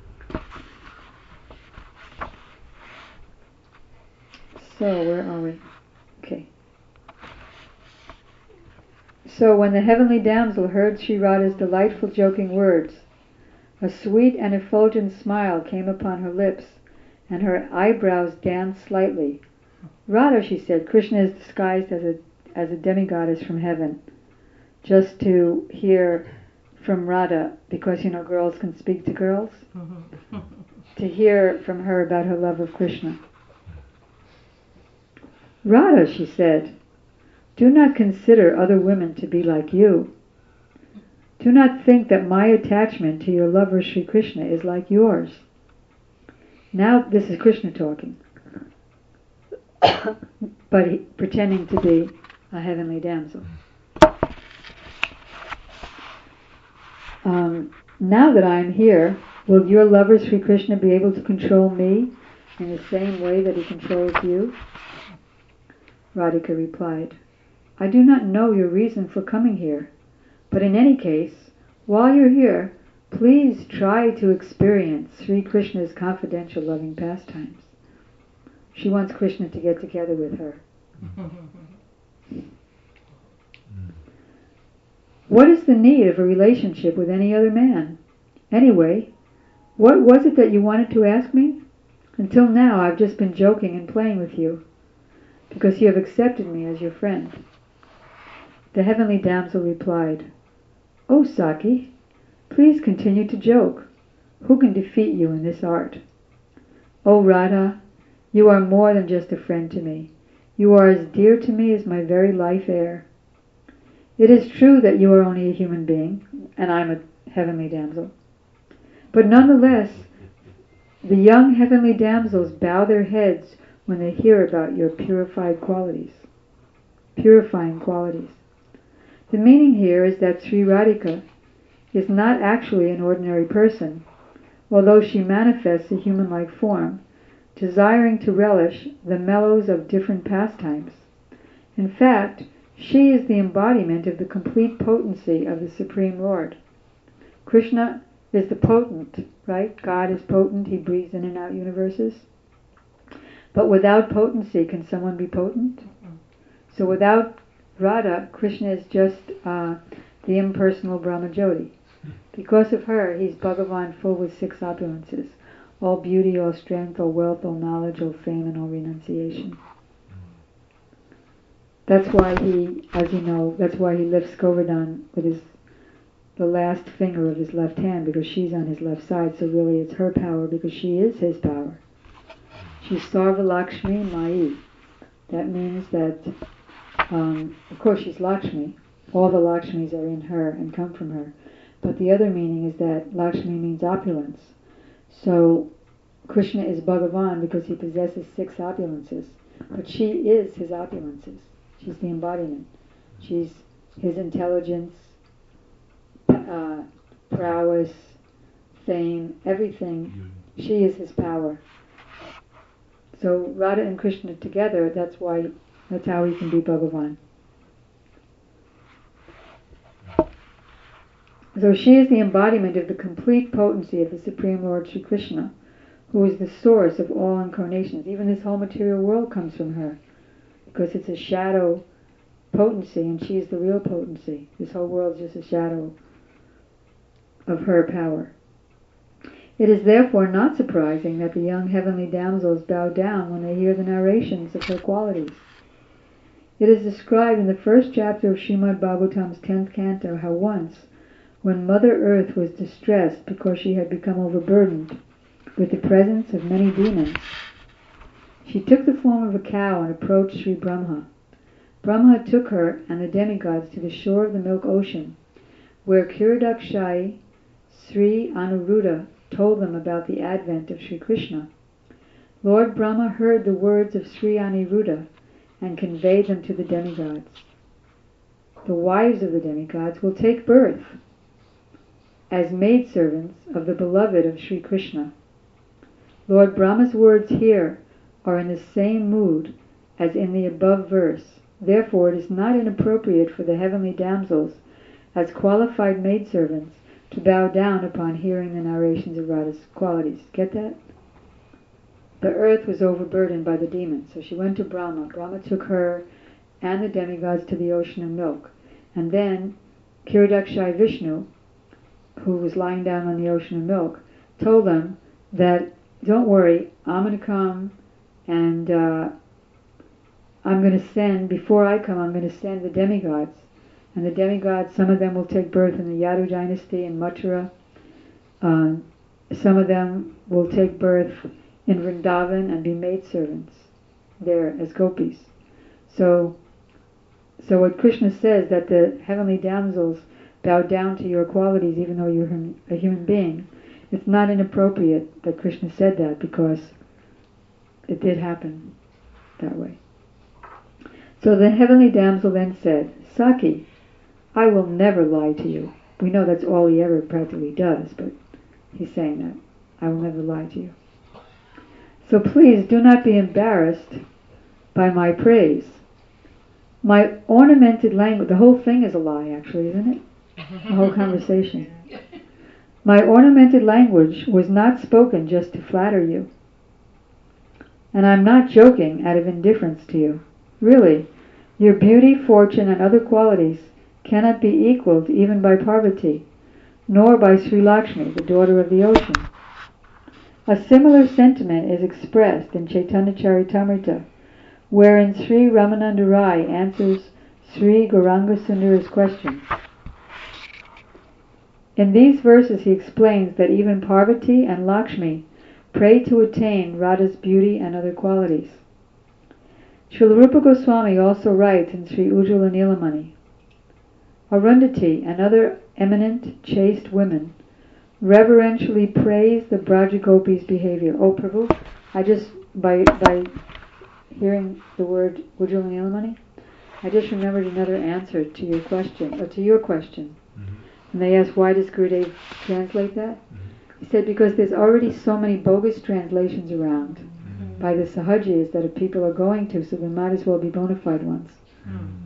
So where are we? Okay. So when the heavenly damsel heard Sri Radha's delightful joking words, a sweet and effulgent smile came upon her lips, and her eyebrows danced slightly. Radha, she said, Krishna is disguised as a as a demigoddess from heaven, just to hear from Radha, because you know girls can speak to girls, to hear from her about her love of Krishna. Radha, she said, do not consider other women to be like you. Do not think that my attachment to your lover Sri Krishna is like yours. Now, this is Krishna talking, but he, pretending to be a heavenly damsel. Um, now that I am here, will your lover Sri Krishna be able to control me in the same way that he controls you? Radhika replied, I do not know your reason for coming here, but in any case, while you're here, please try to experience Sri Krishna's confidential loving pastimes. She wants Krishna to get together with her. What is the need of a relationship with any other man? Anyway, what was it that you wanted to ask me? Until now, I've just been joking and playing with you, because you have accepted me as your friend. The heavenly damsel replied, O Saki, please continue to joke. Who can defeat you in this art? O Radha, you are more than just a friend to me. You are as dear to me as my very life air. It is true that you are only a human being, and I'm a heavenly damsel. But nonetheless, the young heavenly damsels bow their heads when they hear about your purified qualities, purifying qualities. The meaning here is that Sri Radhika is not actually an ordinary person, although she manifests a human-like form, desiring to relish the mellows of different pastimes. In fact, she is the embodiment of the complete potency of the Supreme Lord. Krishna is the potent, right? God is potent, he breathes in and out universes. But without potency, can someone be potent? So without Radha, Krishna is just uh, the impersonal Brahmajyoti. Because of her, he's Bhagavan full with six opulences. All beauty, all strength, all wealth, all knowledge, all fame, and all renunciation. That's why he, as you know, that's why he lifts Govardhan with his the last finger of his left hand, because she's on his left side, so really it's her power because she is his power. She's Sarva Lakshmi Mai. That means that, um, of course she's Lakshmi. All the Lakshmis are in her and come from her. But the other meaning is that Lakshmi means opulence. So Krishna is Bhagavan because he possesses six opulences. But she is his opulences. She's the embodiment. She's his intelligence, uh, prowess, fame, everything. She is his power. So Radha and Krishna together, that's why, that's how he can be Bhagavan. So she is the embodiment of the complete potency of the Supreme Lord Sri Krishna, who is the source of all incarnations. Even this whole material world comes from her, because it's a shadow potency, and she is the real potency. This whole world is just a shadow of her power. It is therefore not surprising that the young heavenly damsels bow down when they hear the narrations of her qualities. It is described in the first chapter of Srimad Bhagavatam's tenth canto how once, when Mother Earth was distressed because she had become overburdened with the presence of many demons, she took the form of a cow and approached Sri Brahma. Brahma took her and the demigods to the shore of the milk ocean, where Kiradakshai Sri Anuruddha told them about the advent of Sri Krishna. Lord Brahma heard the words of Sri Aniruddha and conveyed them to the demigods. The wives of the demigods will take birth as maidservants of the beloved of Sri Krishna. Lord Brahma's words here are in the same mood as in the above verse. Therefore it is not inappropriate for the heavenly damsels, as qualified maidservants, to bow down upon hearing the narrations of Radha's qualities. Get that? The earth was overburdened by the demons, so she went to Brahma. Brahma took her and the demigods to the ocean of milk. And then Kiradakshai Vishnu, who was lying down on the ocean of milk, told them that, don't worry, I'm going to come and uh, I'm going to send, before I come, I'm going to send the demigods, And the demigods, some of them will take birth in the Yadu dynasty in Mathura. Uh, some of them will take birth in Vrindavan and be maidservants there as gopis. So, so what Krishna says, that the heavenly damsels bow down to your qualities even though you're a human being, it's not inappropriate that Krishna said that, because it did happen that way. So the heavenly damsel then said, Saki, I will never lie to you. We know that's all he ever practically does, but he's saying that. I will never lie to you. So please do not be embarrassed by my praise. My ornamented language, the whole thing is a lie actually, isn't it? The whole conversation. My ornamented language was not spoken just to flatter you. And I'm not joking out of indifference to you. Really, your beauty, fortune, and other qualities cannot be equaled even by Parvati, nor by Sri Lakshmi, the daughter of the ocean. A similar sentiment is expressed in Chaitanya Charitamrita, wherein Sri Ramananda Rai answers Sri Gauranga Sundara's question. In these verses he explains that even Parvati and Lakshmi pray to attain Radha's beauty and other qualities. Srila Rupa Goswami also writes in Sri Ujjvala Nilamani, Arundhati and other eminent chaste women reverentially praise the Brajagopi's behavior. Oh Prabhu, I just, by by hearing the word Ujjvala Nilamani, I just remembered another answer to your question, or to your question. Mm-hmm. And they asked, why does Gurudev translate that? Mm-hmm. He said, because there's already so many bogus translations around mm-hmm. by the Sahajis that people are going to, so there might as well be bona fide ones. Mm-hmm.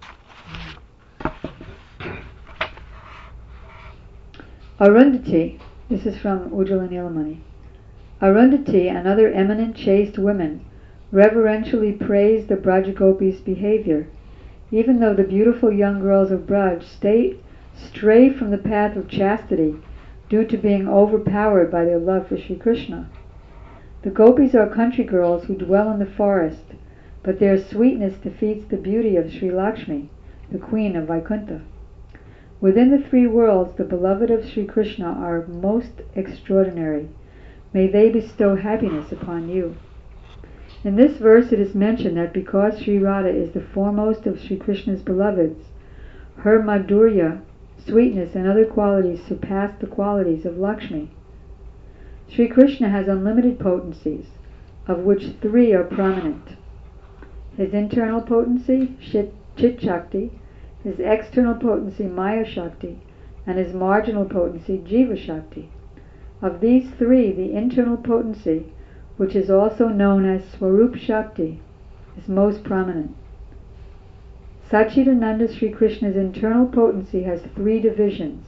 Arundhati, this is from Ujjvala Nilamani. Arundhati and other eminent chaste women reverentially praise the Brajagopi's behavior, even though the beautiful young girls of Braj stay, stray from the path of chastity due to being overpowered by their love for Sri Krishna. The gopis are country girls who dwell in the forest, but their sweetness defeats the beauty of Sri Lakshmi, the queen of Vaikuntha. Within the three worlds, the beloved of Sri Krishna are most extraordinary. May they bestow happiness upon you. In this verse it is mentioned that because Sri Radha is the foremost of Sri Krishna's beloveds, her madhurya, sweetness, and other qualities surpass the qualities of Lakshmi. Sri Krishna has unlimited potencies, of which three are prominent. His internal potency, Chit Shakti, his external potency, Maya Shakti, and his marginal potency, Jiva Shakti. Of these three, the internal potency, which is also known as Swarup Shakti, is most prominent. Sachidananda Sri Krishna's internal potency has three divisions: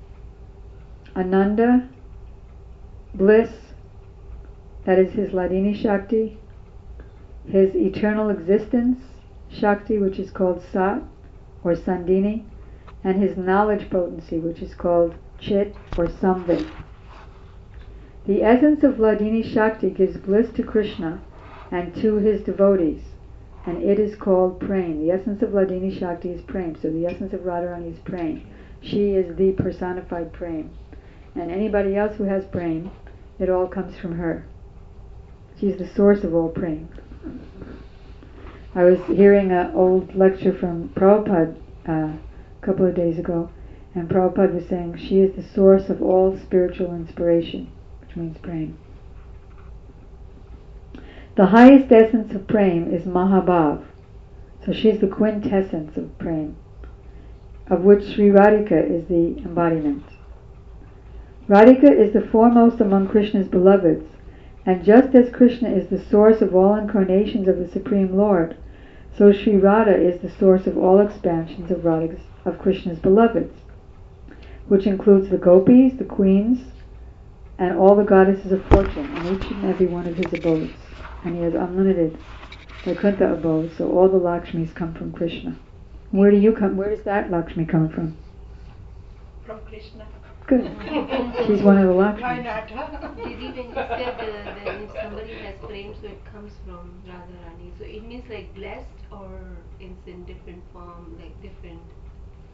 Ananda, bliss, that is his Hladini Shakti, his eternal existence Shakti, which is called Sat or Sandini, and his knowledge potency, which is called Chit or Samvit. The essence of Hladini Shakti gives bliss to Krishna and to his devotees, and it is called Prem. The essence of Hladini Shakti is Prem, so the essence of Radharani is Prem. She is the personified Prem. And anybody else who has Prem, it all comes from her. She is the source of all Prem. I was hearing an old lecture from Prabhupada uh, a couple of days ago, and Prabhupada was saying she is the source of all spiritual inspiration, which means Prem. The highest essence of Prem is Mahabhav, so she's the quintessence of Prem, of which Sri Radhika is the embodiment. Radhika is the foremost among Krishna's beloveds, and just as Krishna is the source of all incarnations of the Supreme Lord, so Sri Radha is the source of all expansions of Radha's, of Krishna's beloveds, which includes the gopis, the queens, and all the goddesses of fortune in each and every one of his abodes. And he has unlimited Vaikuntha abodes, so all the Lakshmis come from Krishna. Where do you come? Where does that Lakshmi come from? From Krishna. Good. She's one of the Lakshmis. Why not? Didi, when you said uh, that if somebody has prem, so it comes from Radharani. So it means like blessed, or it's in different form, like different.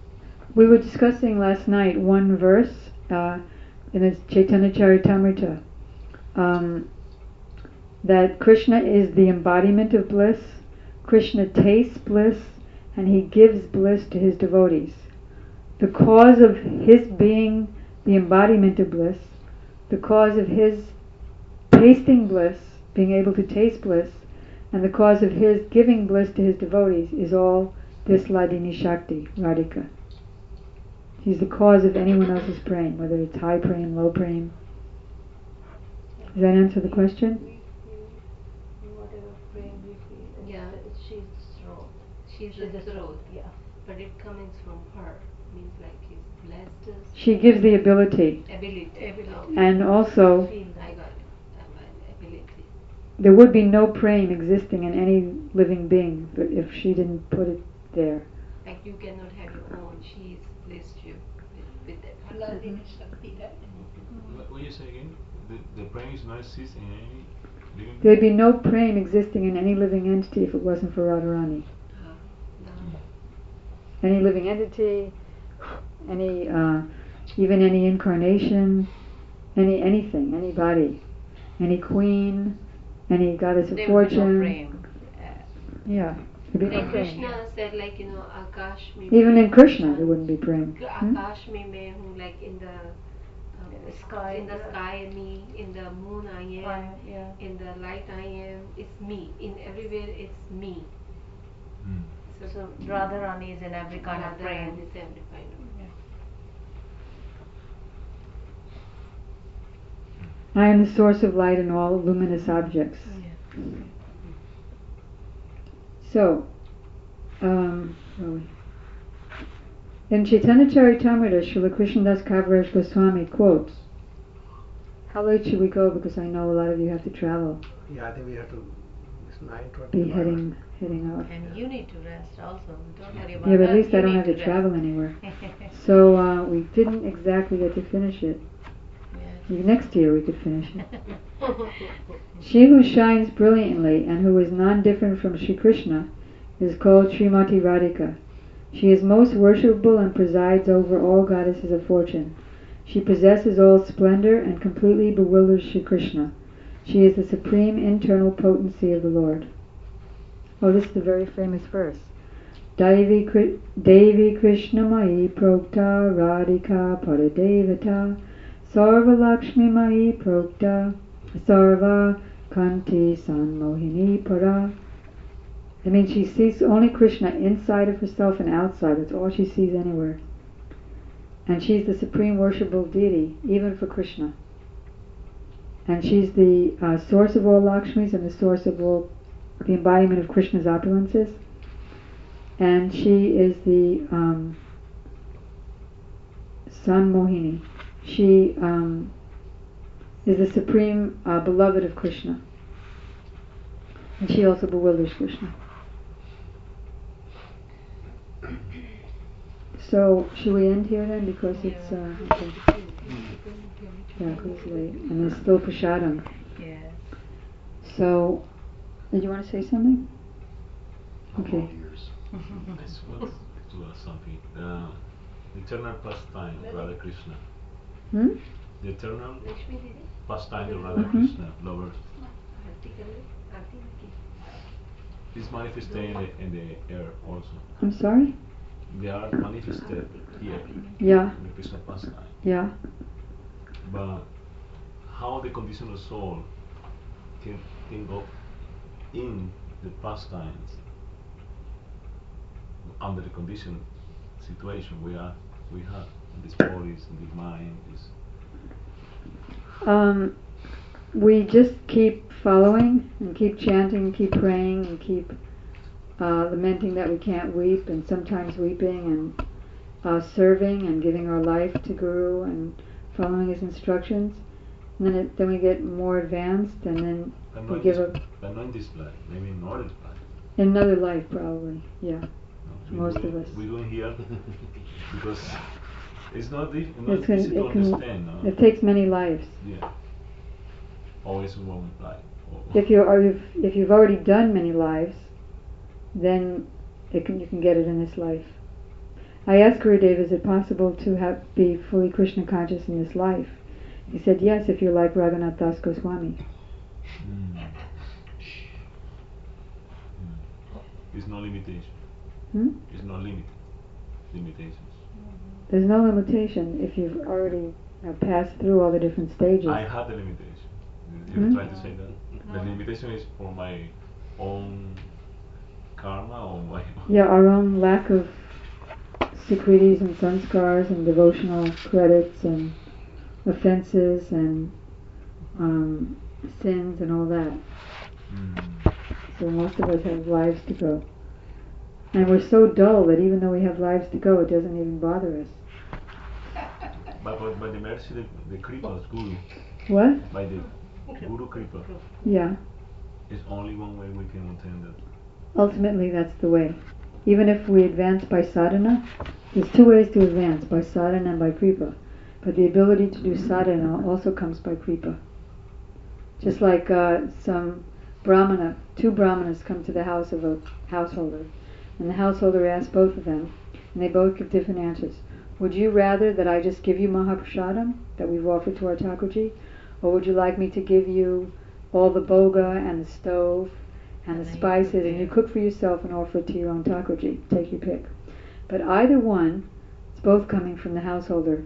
We were discussing last night one verse uh, in the Chaitanya Charitamrita um, that Krishna is the embodiment of bliss. Krishna tastes bliss and he gives bliss to his devotees. The cause of his being the embodiment of bliss, the cause of his tasting bliss, being able to taste bliss, and the cause of his giving bliss to his devotees is all this Hladini Shakti, Radhika. He's the cause of anyone else's praying, whether it's high praying, low praying. Does that answer the question? We feel whatever frame we feel. Yeah. It's, she's the throat. She's, She's the the throat, throat, yeah. but it comes from her. Means like he's blessed us. She gives the ability. Ability. Ability. And also, Feel I got it. Um, ability. there would be no praying existing in any living being but if she didn't put it there. Like you cannot have your own. She's blessed you with, with that. Hladini Shakti, right? What what you say again? The, the brain is not existing in any living There'd be no praying existing in any living entity if it wasn't for Radharani. Uh, no. Any living entity, any, uh, even any incarnation, any anything, anybody, any queen, any goddess of There would be no fortune. frame. Uh, Yeah, there'd be no Like praying. Krishna said, like you know, Akash me. Even mein in Krishna, Akash- there wouldn't be praying. Hmm? Akash me mein hu, like in the um, In the sky, in the yeah. sky me, in the moon I am, Fire, yeah. in the light I am. It's me. In everywhere, it's me. Mm. So Radharani is in every kind of Radha frame. is every kind of. I am the source of light in all luminous objects. So, um, where are we? In Chaitanya Charitamrita, Srila Krishnadas Kaviraj Goswami quotes, how late should we go? Because I know a lot of you have to travel, Yeah, I think we have to. It's nine twenty. be heading heading out. And you need to rest also. Don't worry about Yeah, but us, at least you I don't need have to rest. travel anywhere. So uh, we didn't exactly get to finish it. Yes. Next year we could finish it. She who shines brilliantly and who is non-different from Sri Krishna is called Srimati Radhika. She is most worshipable and presides over all goddesses of fortune. She possesses all splendor and completely bewilders Sri Krishna. She is the supreme internal potency of the Lord. Oh, this is a very famous verse. Devi, Kri- Devi Krishna Mai Prokta Radhika Paradevata Sarva Lakshmi Mai Prokta Sarva Kanti Sanmohini Para. That means she sees only Krishna inside of herself and outside. That's all she sees anywhere. And she's the supreme worshipable deity, even for Krishna. And she's the uh, source of all Lakshmis and the source of all, the embodiment of Krishna's opulences. And she is the um, San Mohini. She um, is the supreme uh, beloved of Krishna. And she also bewilders Krishna. So, should we end here then? Because it's, uh, okay. Yeah, it's late. And there's still Prasadam. Yeah. So, did you want to say something? Okay. I just want to ask something. Uh, the eternal pastime of Radha Krishna. Hmm? The eternal Lakshmi Didi, pastime of Radha Mhm. Krishna, lovers, Aarti kar le, Aarti ki. is manifested in the, in the air also. I'm sorry? They are manifested here Yeah, in the Krishna pastime. yeah. But how the conditional soul can, can go in the pastimes under the conditioned situation we are we have in these bodies, in the mind, this Um, we just keep following and keep chanting, keep praying, and keep uh, lamenting that we can't weep, and sometimes weeping, and uh, serving and giving our life to Guru and following his instructions. And then it, then we get more advanced, and then but we not, give this, up but not in this life, maybe in another life. in another life, probably. Yeah, No, we most doing, of us. we doing here because it's not, dif- not It's gonna- easy to it can- understand. No? It takes many lives. Yeah. Always one life. Or- If you are, if, if you've already done many lives, then it can, you can get it in this life. I asked Gurudev, is it possible to have be fully Krishna conscious in this life? He said, yes, if you're like Raghunath Das Goswami. Mm. Mm. There's no limitation. Hmm? There's no limit. Limitations. There's no limitation if you've already uh, passed through all the different stages. I have the limitation. You Hmm? try to say that. The limitation is for my own karma or my own. Yeah, our own lack of sikritis and sanskars and devotional credits and offenses and um, sins and all that. Mm. So most of us have lives to go. And we're so dull that even though we have lives to go, it doesn't even bother us. But, but by the mercy, the, the Kripa's Guru, What? by the Guru Kripa, Yeah. is only one way we can attain that. Ultimately, that's the way. Even if we advance by sadhana, there's two ways to advance, by sadhana and by kripa. But the ability to do sadhana also comes by kripa. Just like uh, some brahmana, two brahmanas come to the house of a householder, and the householder asks both of them, and they both give different answers. Would you rather that I just give you Mahaprasadam, that we've offered to our Thakurji, or would you like me to give you all the boga and the stove and the spices, and you cook for yourself and offer it to your own Thakurji? Take your pick. But either one, it's both coming from the householder.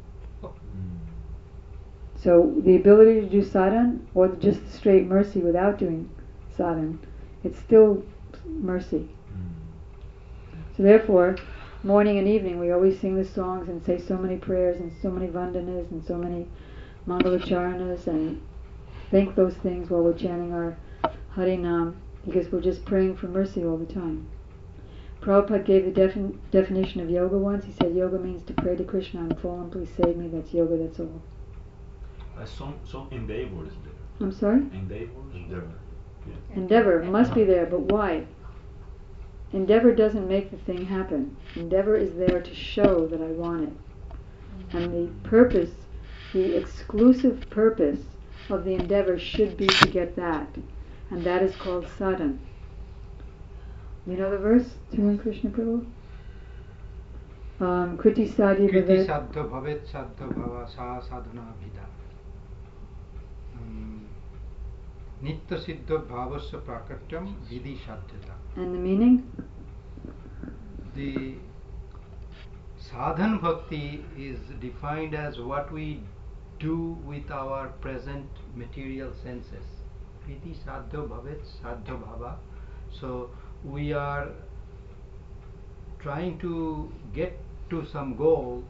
So the ability to do sadhan, or just straight mercy without doing sadhan, it's still mercy. So therefore, morning and evening we always sing the songs and say so many prayers and so many vandanas and so many mangalacharanas and think those things while we're chanting our Harinam, because we're just praying for mercy all the time. Prabhupada gave the defin- definition of yoga once. He said yoga means to pray to Krishna and fallen, please save me. That's yoga, that's all. Uh, some some endeavors there. I'm sorry? Endeavors. Endeavor. Yeah. Endeavor must be there, but why? Endeavor doesn't make the thing happen. Endeavor is there to show that I want it. And the purpose, the exclusive purpose of the endeavor should be to get that. And that is called sadhan. You know the verse, Srimad Krishna Prabhu? Um, Kriti Sadhya Kriti Bhavet. Sadhya Bhavet Sadhya Bhava Sa Sadhana Vida. Nitya Siddha Bhavasya Prakatyam Vidhi Sadhyata. And the meaning? The sadhan bhakti is defined as what we do with our present material senses. Kriti Sadhya Bhavet Sadhya Bhava. So we are trying to get to some goal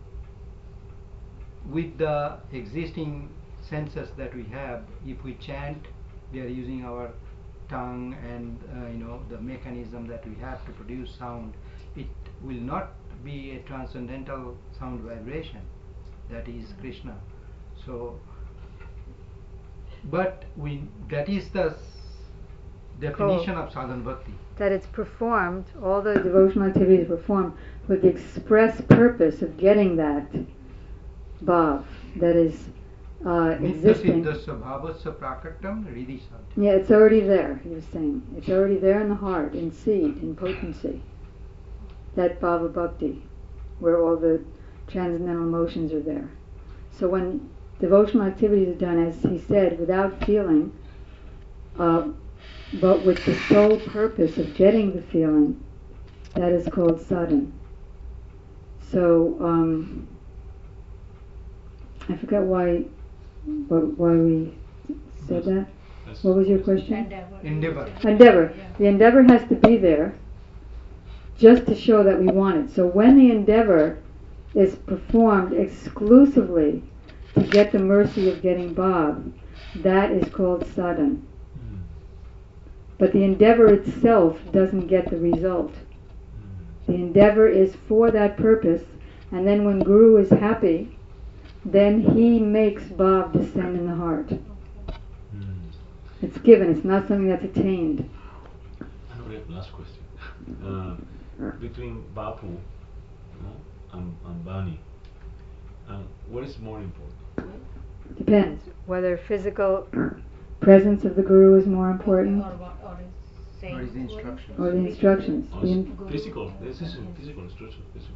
with the existing senses that we have. If we chant, we are using our tongue and uh, you know the mechanism that we have to produce sound. It will not be a transcendental sound vibration, that is Krishna. So but we that is the s- definition Cool. of sadhan bhakti. That it's performed, all the devotional activities are performed with the express purpose of getting that bhav that is uh, Nitya existing. siddhasya bhavasya prakatyam hridhi sadhya. Yeah, it's already there, he was saying. It's already there in the heart, in seed, in potency. That bhava bhakti, where all the transcendental emotions are there. So when devotional activities are done, as he said, without feeling, uh, but with the sole purpose of getting the feeling, that is called sadhan. So, um, I forgot why, wh- why we said that. That's- What was your question? Endeavor. Endeavor. Endeavor. Yeah. The endeavor has to be there just to show that we want it. So when the endeavor is performed exclusively to get the mercy of getting bhav, that is called sadhan. Mm. But the endeavor itself doesn't get the result. Mm. The endeavor is for that purpose, and then when Guru is happy, then he makes bhav descend in the heart. Mm. It's given, it's not something that's attained. Another last question. Uh, between Bapu, you know, and, and Bani, um, what is more important? Depends whether physical presence of the Guru is more important Or what, or is saying Or is the instruction? or the instructions. Or The is in- physical, this is physical instruction, physical.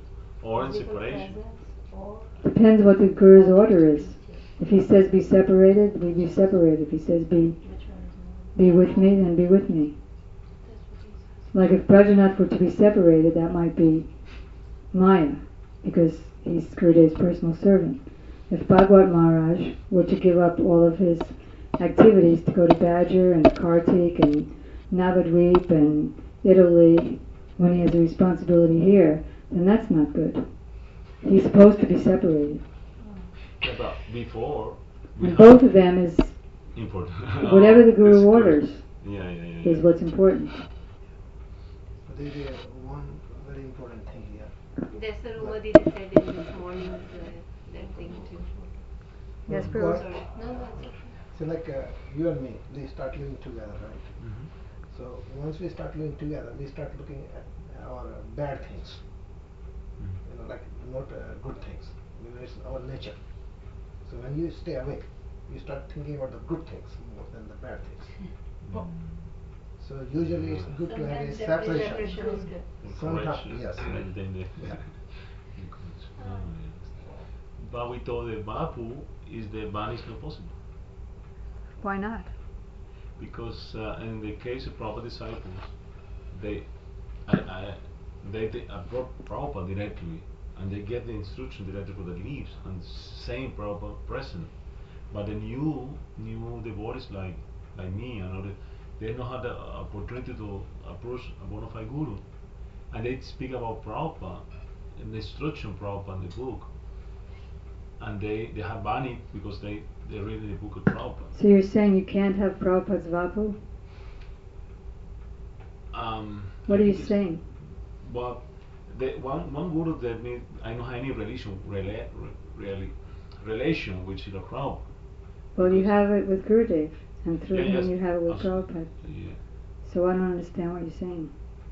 or in separation. Depends what the Guru's order is. If he says be separated, we be separated. If he says be be with me, then be with me. Like if Brajanath were to be separated, that might be Maya, because he's Gurudev's personal servant. If Bhagwat Maharaj were to give up all of his activities to go to Badger and Kartik and Navadweep and Italy when he has a responsibility here, then that's not good. He's supposed to be separated. Yeah, but before we And have both of them is important. whatever the That's Guru good. orders Yeah, yeah, yeah. is what's important. There is uh, one very important thing here. That's the Ruma Didi said in this morning's uh, that thing too. Yes, God- Prabhu. Sorry. No, that's okay. So like uh, you and me, we start living together, right? Mhm. So once we start living together, we start looking at our uh, bad things, Mhm. you know, like not uh, good things. You know, it's our nature. So when you stay away, you start thinking about the good things more than the bad things. Mm. So usually it's good to have a separation. Separation is good. Sometimes, Correction. yes. And then the Yeah. oh, yes. But we told the Bapu is the ban is not possible. Why not? Because uh, in the case of Prabhupada disciples, they, I, I, they, they approach Prabhupada directly, and they get the instruction directly for the leaves, and same Prabhupada present. But the new, new devotees like, like me and other, they don't have the opportunity to approach a bona fide guru, and they speak about Prabhupada, and the instruction Prabhupada in the book, and they, they have banned it because they, they read the book of Prabhupada. So you're saying you can't have Prabhupada's Vapu? Um, What I are you think it's- saying? But the one one guru that me I don't have any relation rela, really relation with Srila Prabhupada. Well, you Because- have it with Gurudev, and through Yeah, him yes, you have it with absolutely. Prabhupada. Yeah. So I don't understand what you're saying.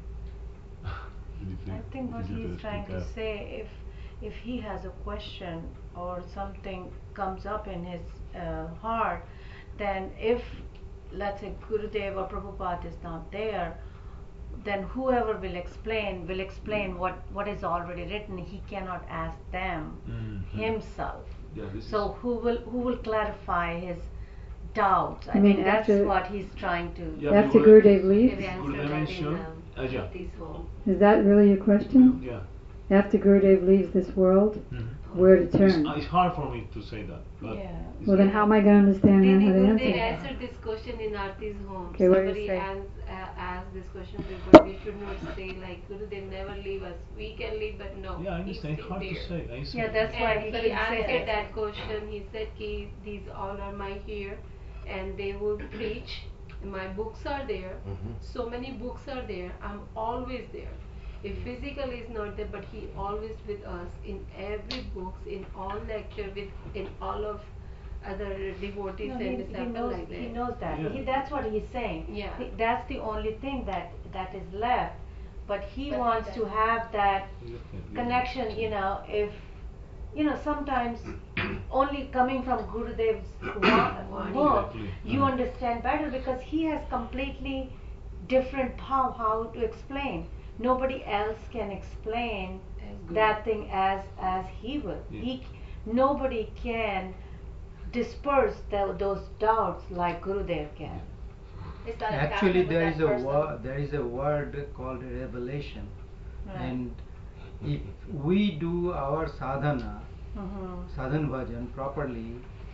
I think what Difficult he's trying speak to up. say, if if he has a question or something comes up in his uh, heart, then if, let's say, Gurudev or Prabhupada is not there, then whoever will explain will explain what, what is already written. He cannot ask them Mhm. himself. Yeah, this So is who will who will clarify his doubts? I You mean think that's after- what he's trying to. Yeah, After Guru- Gurudev We leaves? answered Gurudev that in mentioned- um, uh, yeah. Bhakti's home. Is that really your question? yeah. After Gurudev leaves this world, Mhm. where to It's, turn? uh, it's hard for me to say that. But Yeah. it's Well, then very- how am I going to understand Didi how to Gurudev answer? answered this question in Arti's home. Okay, what did Somebody he say? ans- uh, asked this question before. We should not say like Gurudev never leave us. We can leave, but no. Yeah, I he's understand. It's still hard to there. say. I understand. Yeah, that's why And he he couldn't say answered it. that question. He said, "Ki these all are my here, and they will preach. My books are there. So many books are there. I'm always there. If physical is not there, but he always with us in every books, in all lecture, with in all of other devotees No, and he, he disciples knows like that. he knows that. Yeah. He, that's what he's saying. Yeah. He- that's the only thing that that is left. But he But he wants to doesn't. have that You can- you connection. You know, if you know, sometimes only coming from Gurudev's wa- book, Exactly. you Mhm. understand better because he has completely different how how to explain. Nobody else can explain As good. that thing as as he will. Yeah. He nobody can disperse tho- those doubts like Gurudev can. They started Actually, chatting with there that is a person. word. There is a word called revelation, Right. and if we do our sadhana, Mhm. sadhan bhajan properly,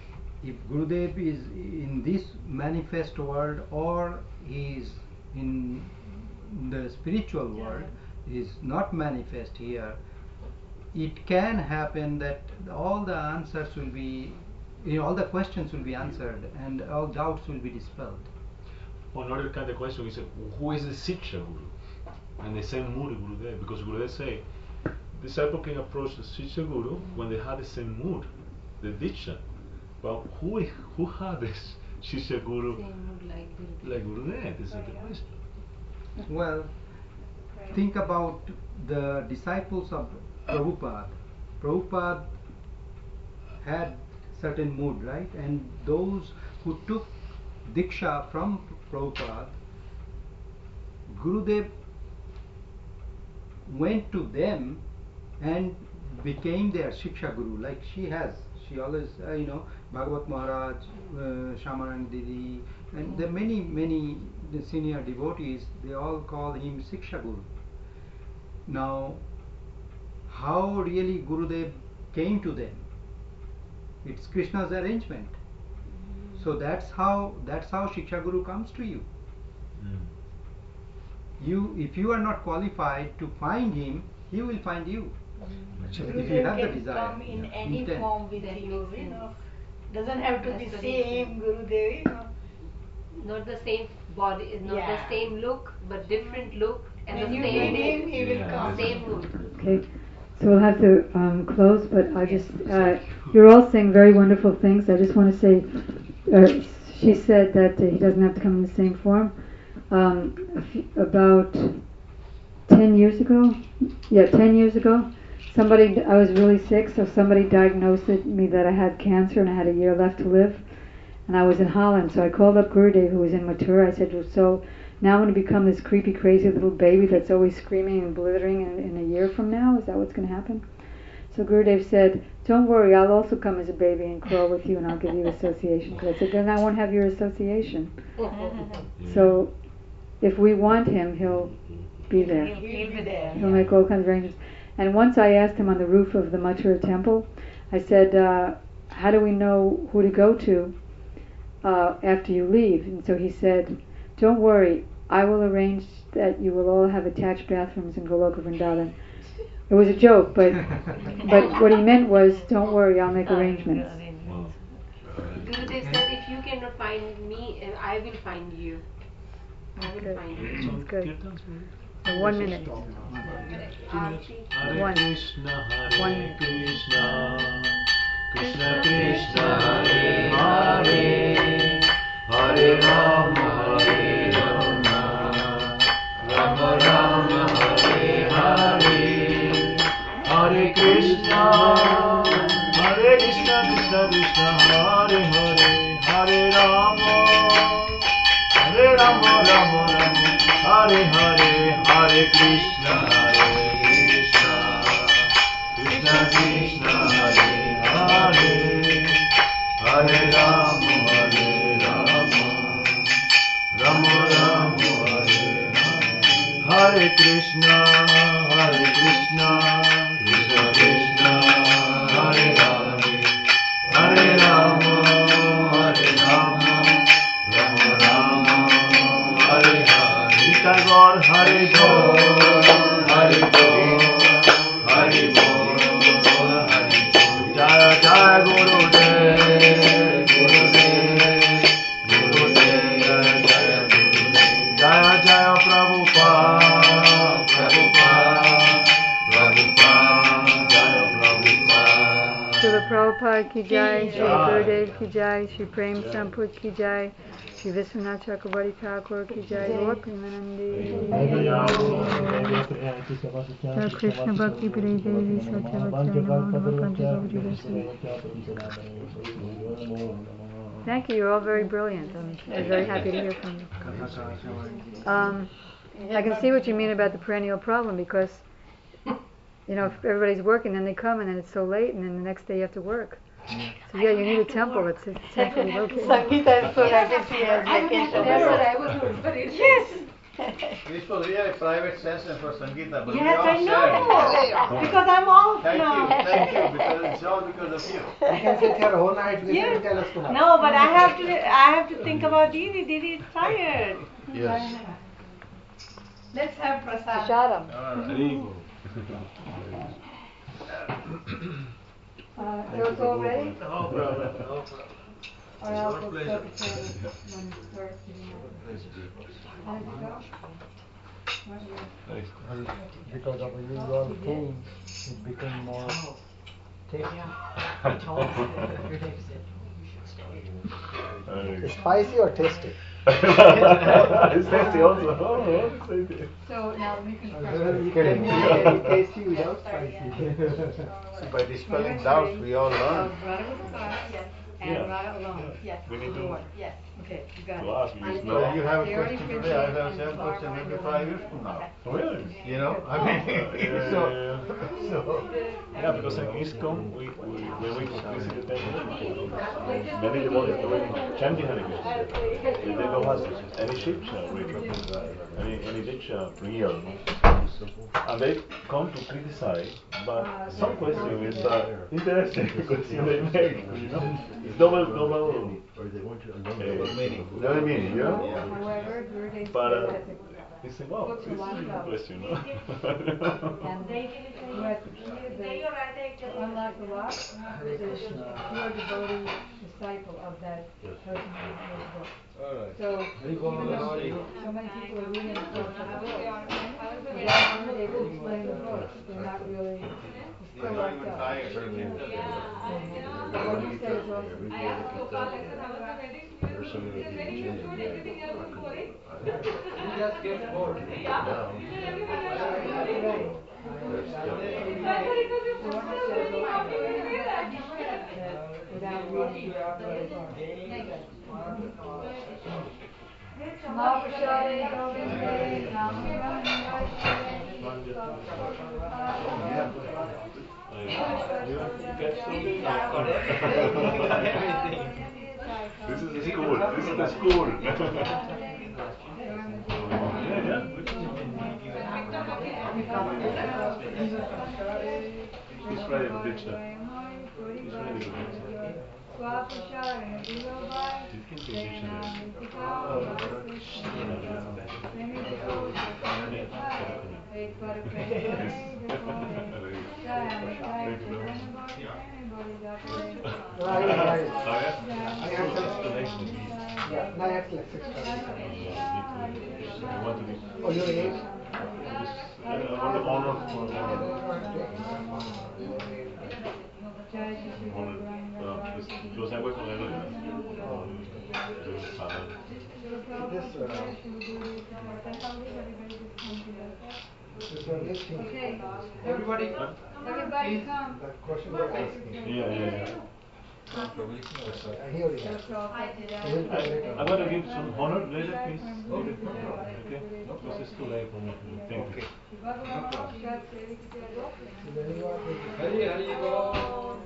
if Gurudev is in this manifest world or he is in the spiritual world, is not manifest here, it can happen that all the answers will be, you know, all the questions will be answered and all doubts will be dispelled. Another kind of question is, uh, who is the Siksha Guru? And the same mood Gurudev, because Gurudev say, disciple can approach the Siksha Guru when they have the same mood, the Diksha. But who i- who had this Siksha Guru Same mood like Gurudev. like Gurudev? This is the question. Well, think about the disciples of Prabhupada. Prabhupada had certain mood, right? And those who took Diksha from Prabhupada, Gurudev went to them and became their Shiksha Guru, like she has. She always, uh, you know, Bhagavat Maharaj, uh, Shamarang Didi, and the many, many the senior devotees, they all call him Shiksha Guru. Now, how really Gurudev came to them? It's Krishna's arrangement. So that's how that's how Shiksha Guru comes to you. Mm. You, if you are not qualified to find him, he will find you. Actually, If you have the can desire, come in yeah, any intent. form with That you, makes you know. sense. Doesn't have to That's be what same makes Gurudev, you know. Not the same body, not Yeah. the same look, but different look and When the you same need him, mood. he will Yeah, come. that's Same mood. Okay, so we'll have to um, close, but I just, uh, you're all saying very wonderful things. I just want to say, uh, she said that uh, he doesn't have to come in the same form. Um, a few, about ten years ago, yeah, ten years ago, somebody, I was really sick, so somebody diagnosed it- me that I had cancer and I had a year left to live. And I was in Holland, so I called up Gurudev, who was in Mathura. I said, well, so now I'm going to become this creepy, crazy little baby that's always screaming and blithering in, in a year from now? Is that what's going to happen? So Gurudev said, don't worry, I'll also come as a baby and crawl with you and I'll give you association. Because I said, then I won't have your association. So if we want him, he'll be there. He'll be there. He'll make all kinds of arrangements. And once I asked him on the roof of the Mathura temple, I said, uh, how do we know who to go to uh, after you leave? And so he said, don't worry, I will arrange that you will all have attached bathrooms in Goloka Vrindavan. It was a joke, but but what he meant was, don't worry, I'll make arrangements. Wow. Gurudev said, if you cannot find me, uh, I will find you. I will Good. find you. That's good. Kirtans, So one minute. two minutes. Aarti. Hare One. Krishna, Hare One minute. Krishna, Krishna Krishna, Hare Hare, Hare Rama, Hare Rama, Rama Rama, Hare Hare, Hare Krishna, Hare Krishna, Krishna Krishna, Hare Hare, Hare Rama, Hare Rama, Rama Rama, Hare Hare, Hare Krishna, Hare Krishna, Krishna Krishna, Hare Hare, Hare Rama, Hare Rama, Rama Rama, Hare Hare, Hare Krishna, Hare Krishna, Krishna Krishna, Hare Hare, Hare Rama, Hare Rama, Rama Rama, Hare Hare. Nitai Gaur, Hare Gaur, Hare Gaur, Hare Gaur, Hare Gaur. Jaya Jaya Gurudev, Gurudev, Gurudev, Jaya Jaya Gurudev. Jaya Jaya Prabhupada, Prabhupada, Prabhupada, Jaya Prabhupada. Srila Prabhupada ki jai, Sri Gurudev ki jai, Sri Prem Samput ki jai, Sri Vishwanath Chakrabarti Thakur ki jai, Lord Premanandi. Jai Krishna Bhakti Puri Devi Satyavacana. Thank you, you're all very brilliant. I'm, I'm very happy to hear from you. Um, I can see what you mean about the perennial problem because, you know, if everybody's working, then they come and then it's so late and then the next day you have to work. So yeah, you need a temple that's centrally located. Sangeeta is so happy she has vacation. That's what I was wondering. Yes. This was really a private session for Sangeeta, but we Yes, all I know. shared. Because I'm off Thank now. you, thank you, because it's all because of you. You can sit here whole night, listen Yes. and tell us tomorrow. No, but I have to. I have to think about Didi. Didi is tired. Yes. Let's have prasad. Prasadam. Uh, so it's all ready? No problem, no problem. Or else we'll start the prayer when first. How did it go? What you- Because of you all came, it became more tasty. It's spicy or tasty? It's tasty also. Oh, it's tasty. So now we can I'm kidding. Very tasty without spicy. So by dispelling doubts, we all learn. Radha with the yes. And Yeah. Radha alone. Yes. We need to Yes. Okay, you got to it. ask because So now you have a question today, I have the same question maybe five years from now. really. You know, I mean, Yeah, so, yeah, yeah. so. Yeah, because in ISKCON, we, we, when we visited them, many devotees already chanting Hare Krishna. They they don't have any Shiksha really, any, any Diksha real. And they come to criticize, but some question is uh, interesting question they make, you know. It's double, double, uh, meaning. double meaning, you know. However, Gurudev But uh, said it's well, it's a good question, no? and what the, to unlock the lock is you are devotee, disciple of that person who wrote the book. Alright. So even though so many people are reading the book, without Gurudev to explain the book, they're not really, it's still locked up. But what you said is also. You just get bored. Without reading Mahaprasade Govinde This is the school, this is the school. He's ready to ditch that. He's ready to ditch that. You can see Oh, you're eight? I want the honor for because I work on it. This, uh, Okay, everybody, everybody come. the question you're asking. Yeah, yeah, yeah. He already has. I'm going to give some honor later, please. Okay? Because it's too late for me to thank you. Hari Hari Bol.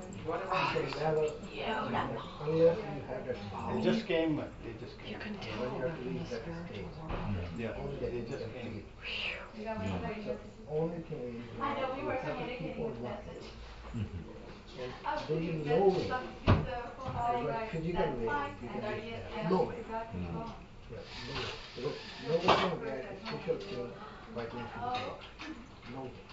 Unless you have that vow. They just came, they just came. You can tell When you have to from leave the that stage. spiritual world. Yeah, Only that they you just can came. feel. Only thing is, you have to keep on working. And there is no way, like physical way, you can reach there. No way. Yes, no way. Because no one can get a special thing by doing physical work. No way.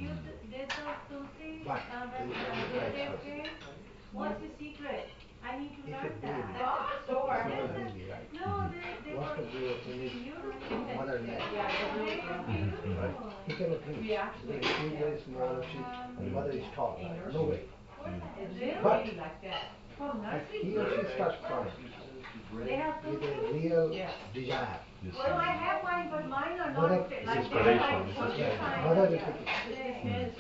But there is only right person. What's the secret? I need to If learn a that. baby, That's at the store. it's not really right. No, they, they Wants to were go in his mother neck, Yeah, they're really beautiful. right? He cannot reach. Because he is very small, she, the mother is tall. No way. But if he or she starts crying, They have with something? a real Yes. desire, Well, I have mine, but mine are mother, not fit. Like Inspiration, they're like, inspiration. mother will take it.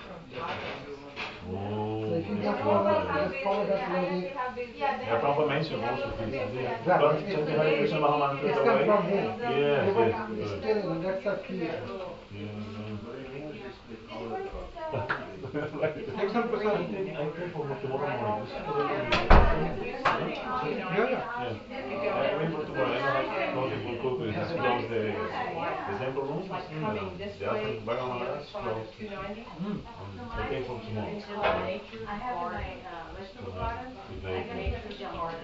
Oh. So if you just follow, just follow that logic, Yeah, Prabhupada mentioned also this. Right. But chanting Hare Krishna Mahamantra it's the come way. from him. Yes, But yes. good. still, that's a key. Take some prasad. I pray for tomorrow morning. Yeah, yeah. Yeah. I remember tomorrow. I don't have nothing for cook. Just close the the temple room. The afternoon Bhagavan Maharaj close. I pray for tomorrow. I have my uh, vegetable garden. I can make some garden.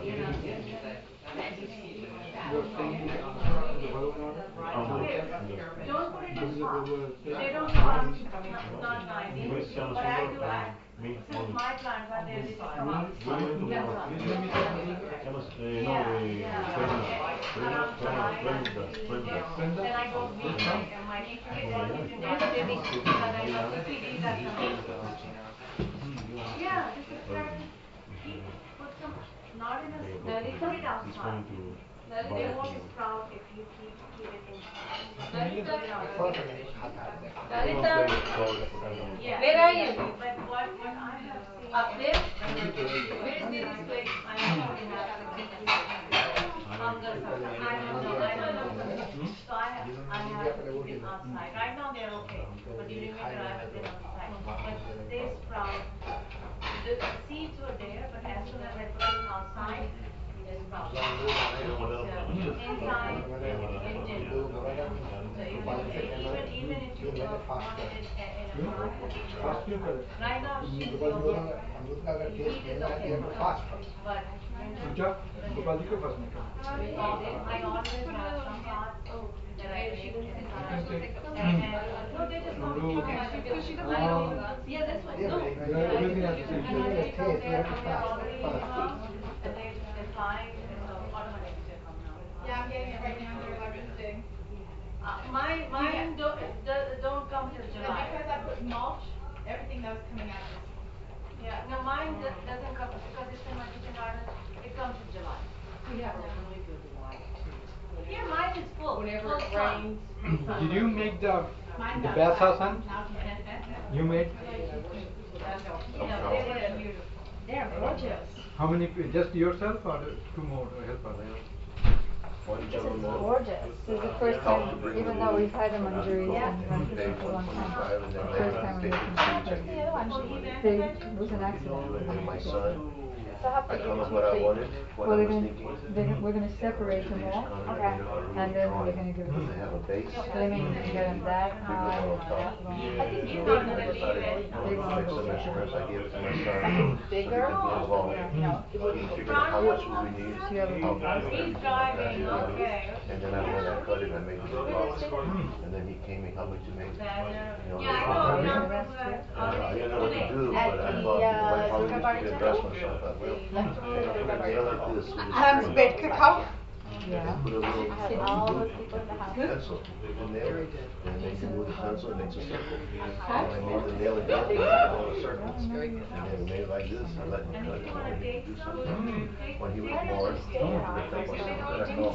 You're staying in the Bhagavan Don't put it in pot. They don't want not ninety. Which channel But I do number? add. Me Since only. my plants are there, they just come out. We're going tomorrow. Channels, uh, no, the Brenda. Then I go meet my, uh, my nature ecologist in there, they make because I have fifty days at the Yeah, this is like, keep, put some, not in a, put it outside. They won't sprout if you keep, keep it inside. Yeah. Where are you? But what, what I have seen. Up there? Where is this place? I have longer suffer. I know, no, I know. So I, I have to keep it outside. Right now they're okay, but during winter I have to get outside. But they sprout. The seeds were there, but as soon as I put it outside, they sprout. So inside it didn't. So if you, even even if you uh, wanted it in a pot, right now she's okay. You heat is okay for her, but winter, I always have some pots that I make inside. And, and no, they just don't show much. Yeah, this one. No. And I take out their, they're already in house, and they, they fly, so automatically they come now. Yeah, I'm getting it right now here harvesting. Uh, mine, mine don't, do- don't come till And July. because I put mulch, everything that was coming out is. Yeah, no, mine do- doesn't come, because it's in my kitchen garden, it comes in July. Yeah. Yeah, mine is full. Whenever full it sun. rains. Did you make the Mine's the outside. bathhouse? You made? Yeah, they were beautiful. They're gorgeous. How many? pe- Just yourself or two more helpers? This is gorgeous. This is the first time, even though we've had them on juries and run for such a long time, the first time we were constructed. They, it was an accident. My son, So how I big come is up what I the wanted, tree? what Well, I they're was gonna, thinking. they're, gonna- we're gonna separate them all, Okay. and then we're gonna give them. They have a base. So they mean you can get them that high, or that long. I think Big you're ones not gonna are leave it. big ones Fix are some instruments, I gave it to my son. bigger. So he could get involved. No. He figured out how much we need, So you have a how big much one. we He's need. driving, okay. And then I went, I cut it, I made it big box. And then he came, he helped me to make it. You know, Yeah, I the- know, Yeah, that's true. Uh, I didn't know what to do, At but I the, thought, you know, I uh, probably Zuckerberg need to Temple? invest myself. I will. The electrical Put a nail like this with a Um, string. bed cacao. Yeah. Put a little, I had all those people in the house. pencil, and nail it, and then you move the pencil, it makes a circle. And I made the nail again, it makes a circle. And then we made it like this, I let him cut it, and he could do something. When he was born, he picked up on something that I know.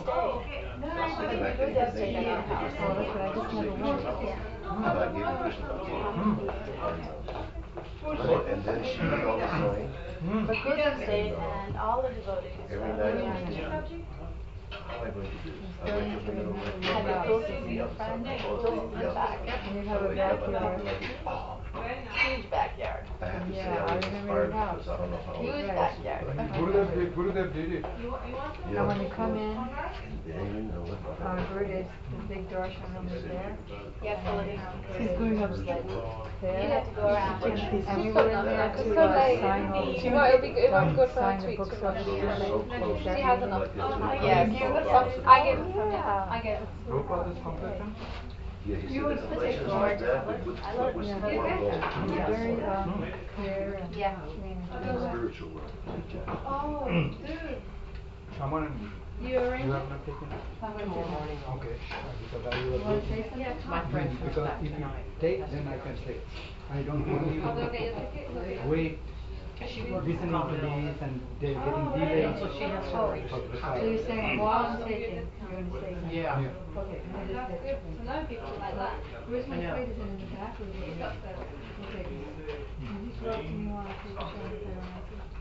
I was thinking I could even make it, take his Oh, that's right, I just never went. but I gave him Krishna consciousness. And then she did all the sewing. But Buddha stayed and all the devotees. Every night. How am I going to do? I wake up in the middle of the night. Had the Tulsis in the front, Tulsis in the back. And you have a I wake up and backyard. I'm like, oh, Huge backyard. I have to say Yeah, I I was remember inspired your house. because I don't know how. Huge Right. backyard. Gurudev did, Gurudev did it. And when you come in, Then you know it. uh, Gurudev, the big darshan room is there. You have to live She's going upstairs. You There. have to go around. And we were in there to So uh, late. sign all the, She won't- it'll be good- it won't be good for her sign the tweets books for over her. the years. She has enough. Yeah. Yes. I gave it from Yeah. I gave it. Prabhupada's complexion? Yeah, he said the complexion is like that, but with, but with some warm gold. It's very um, clear and Yeah. clean. Spiritual world. Oh, dude. Shamanandi. You arranged You it? have not taken it? I'm gonna take one. Okay, because I You was wanna looking. say something? Yeah. My friend, because if you take, then I can take. I don't want you I'll go get your ticket. Look at it. wait, listening to this and they're getting delayed. So she has to reach. So you're saying while I'm taking, you're gonna say something? Yeah. Okay, can I just That's take good to know people like that. Where's my Yeah. plate? Is it in the back or is it? It's upstairs. Okay. You just wrote to me while I take the shower if I don't like it.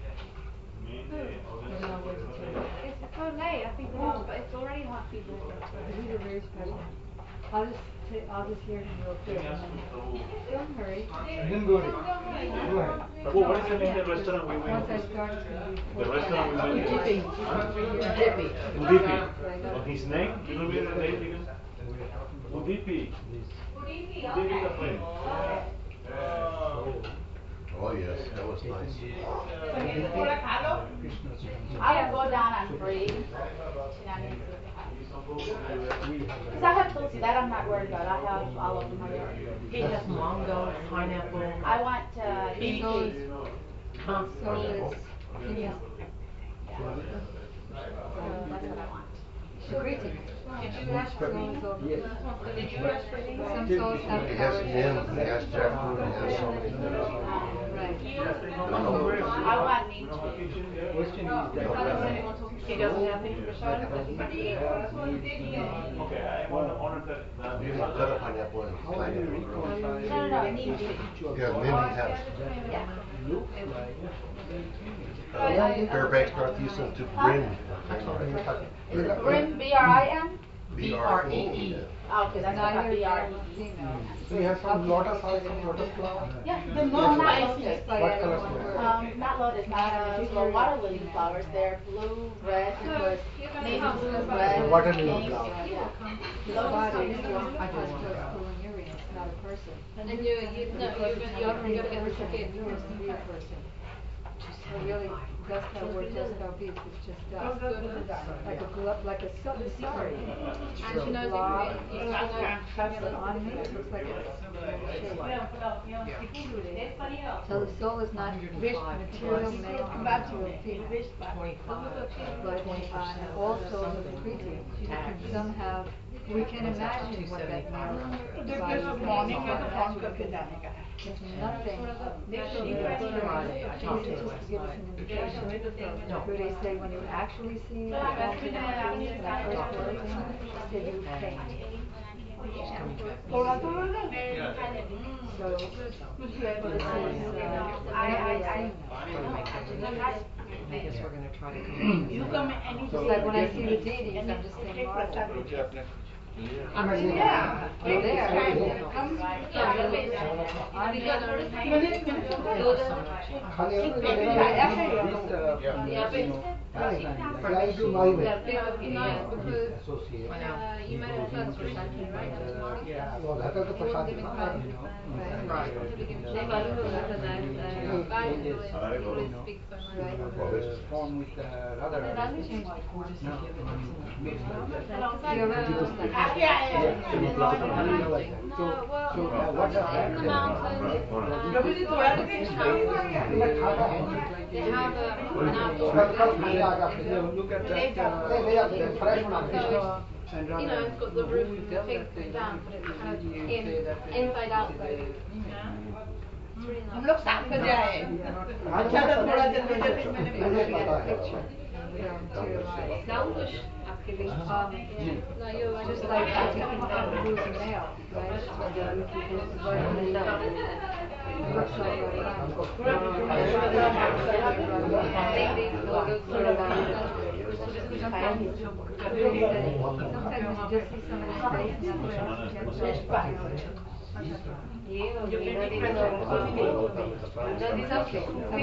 Or then I'll wait till tomorrow. It's so late. I think no, but it's already half people. But these are very special. I'll just ta- I'll just hear them real quick and then, don't hurry. Then go ahead. Go ahead. Prabhu, what is the name of the restaurant we went Once I to? start, it's gonna be. The restaurant we went to? Udipi. Udipi. On his name? You know the name again? Udipi. Udipi the friend. Oh, yes, that was nice. I will go down and breathe. Because I have Tulsi, that I'm not worried about. I have all of them already. He has mango, pineapple. I want uh, Peach. peach. Huh? So it's, yeah. So that's what I want. Sukriti. Did you ask for me? Yes. Did you ask for me? Some souls have It has powers. neem, it has jackfruit, it has so many things. Right. I want neem too. Question is that. He doesn't have the persona. Okay, I want to honor that. that You can cut a pineapple and slide it in. No, no, no, it needs to. Yeah, Mindy's house. Yeah. Fairbanks, North Houston to Brim. Is it Brim, B R I M? B R E E. Okay, that's not B R E E. So you have some lotus house, some lotus flower? Yeah, the no, not lotus. What colors do you have? Um, not lotus, not uh, the water lily flowers. They're blue, red, navy blue, red, Water lily pink. flower. Yeah. Not a person. And you, you, no, you're gonna, you're gonna get the certificate. It really, dust cow work, dust cow beach, it's just dust. Like a glo- like a silk sorry. And she knows Blob, you, you know. but on me, it looks like it's shape. So the soul is not material male, material female. But uh, all souls are Prakriti. Some have, we can imagine what that means. This morning I was phone करके जाने का है. It's nothing. Jesus just to give us an indication. Where they say when you actually see the mountain trees and that first hurricane, they do faint. थोड़ा थोड़ा ना. So, this is, uh, I I I. I guess we're gonna try to come. You come any It's like when I see the deities, I'm just saying, marvel. I'm yeah. You're there. Come. I'm Fly to my way. Uh, you might have done for something, right? That was tomorrow? Yeah, well, that is the prasad. Giving no? money. Right. They value that and I, I, I do it. Always speak for my Uh, Form with uh, Radha. But it doesn't change my form. No. You're right, it's like that. Yeah, yeah. So, so uh, what the In the mountains, Prabhuji थोड़ा तो कुछ they have a, an outdoor Look at that. Uh, fresh one. you know, it's got the roof and the thing down, but it's kind of in, inside outside. It's really हम nice. लोग साथ में जाए. अच्छा तो थोड़ा जल्दी जल्दी मैंने Picture. We don't materialize. Selfish, actually. Um, No, you're right. just like I think about who's a male, right? When the people who is it looks like sometimes you just see somebody's face and that's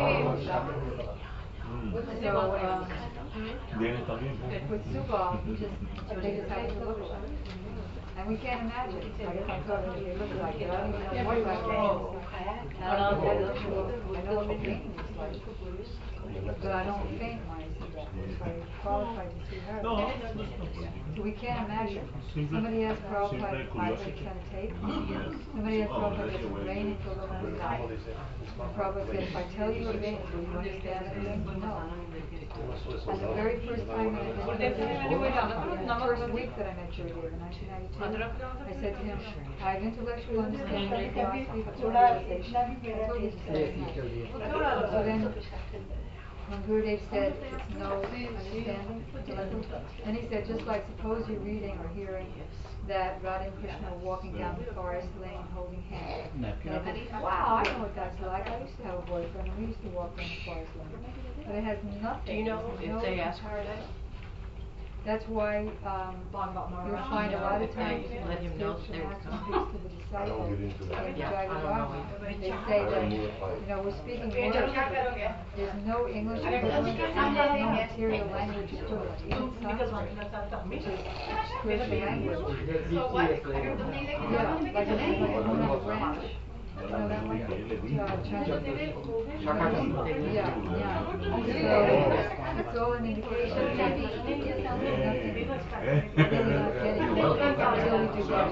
so, um, Viene también. with Subal, just, they just have to look like it. And we can't imagine, like if I thought what they look like, I don't even know what my face is. I don't know what it looks like. I know what painting is like. But I don't faint when I see that, so I qualified to see her. No. So we can't imagine. Simple- Somebody has qualified simple to five curiosity. percent tape. Somebody has qualified to rain until the night. Prabhupada said, if I tell you a thing, will you understand it? No. And the very first time that I met Jyotirudeva, the first week that I met Jyotirudeva in nineteen ninety-two, I said to him, I have intellectual understanding of philosophy, but realization. I told you to say it. So then, when Gurudev said it's no understanding, and he said, just like suppose you're reading or hearing that Radha and Krishna are walking down the forest lane holding hands. And I said, wow, I know what that's like. I used to have a boyfriend and we used to walk down the forest lane. But it has nothing. Do you know there's if no they ask for comparison. That's why um, you'll find a lot of times in Let him know the they were master coming. speaks to the I don't disciples get into that. in Yeah, Jai I don't Dharma. know They say that, you know, we're speaking words. There's no English equivalent and there's no material language equivalent. Even Sanskrit, which is spiritual language. So what? Yeah, like a, like a Moona branch. You know that one? Uh, Chinese. Yeah, yeah. So, it's all an indication that nothing. Really not getting it. Until we do that.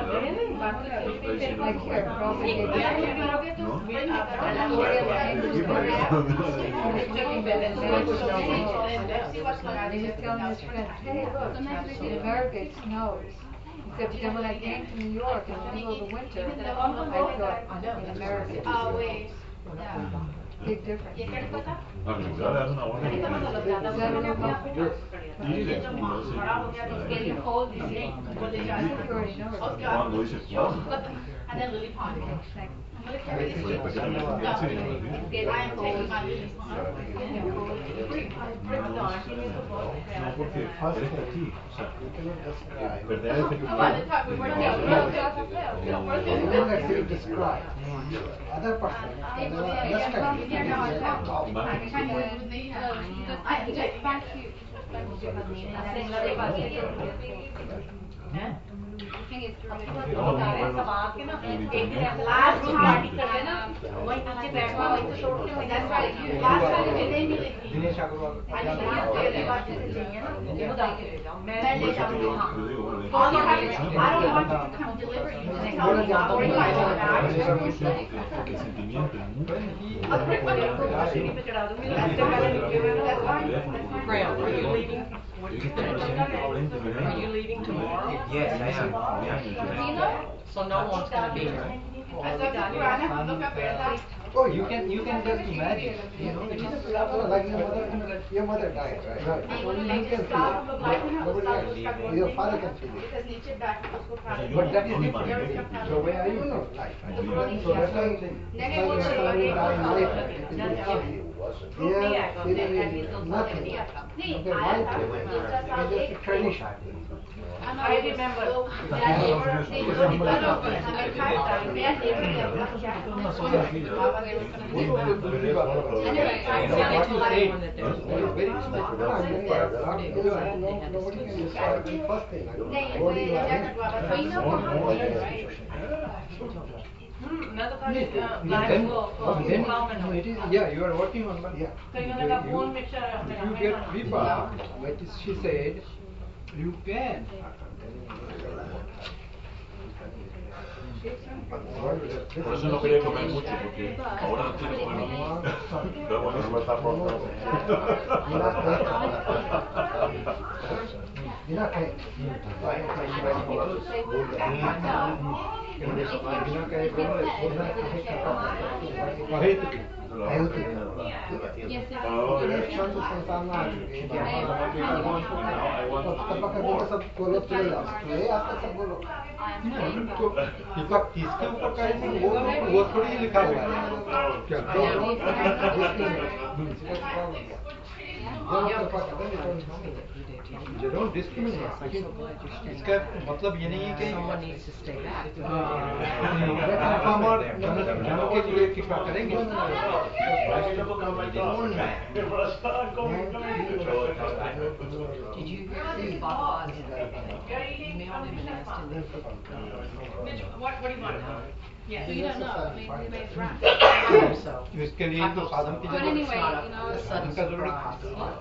Like here, Prabhupada gave us he was telling his friend, hey look, in America it snows. Except then when I came to New York in the middle of the winter, I thought in America it Always. big difference. ये कैसे पता? अब ज़्यादा है ना और इसका मतलब ज़्यादा हो गया ये ये जब बड़ा हो गया तो उसके लिए hold the same what they got उसके Juan lo dice Juan. and then Lily Pond I'm gonna carry this Pues, pues, I am taking my Lily No, porque eres aquí, o sea, perder el By the time we were together, we were together. Let's say describe other person. All you have is, I don't want you to come deliver, you just tell me where you like Porque el sentimiento es muy Graham, are you leaving? Are you leaving tomorrow? Yes, I am. Yeah. So no one's gonna be here. Oh, you can you can just imagine, you know, it is Like your mother, your mother died, right? Only you can feel it. Nobody else. Your father can feel it. But that is different. So where are you? No, life. So that's why like your family died in life. It is not Their feeling is nothing. Okay, my feeling is just a tradition. I remember Another question, uh, live for, for then, empowerment. no, it is, yeah, you are working on one. Yeah. So you're gonna have one picture of If you get vipa, what is she said, you can. Por eso no quería comer mucho, porque ahora no quiero comer mucho. Pero buenísimo. Mira que इसके ऊपर करेंगे वो वो थोड़ी लिखा हुआ है क्या You don't discriminate. इसका मतलब ये नहीं है कि हम और जनों के लिए कृपा करेंगे Did you hear Bob emailed him and asked him if Mitch, what, what do you want? Yeah, so you don't know, maybe we made draft. so इसके लिए तो साधन की But anyway, you know, a sudden उनका जरूरी surprise.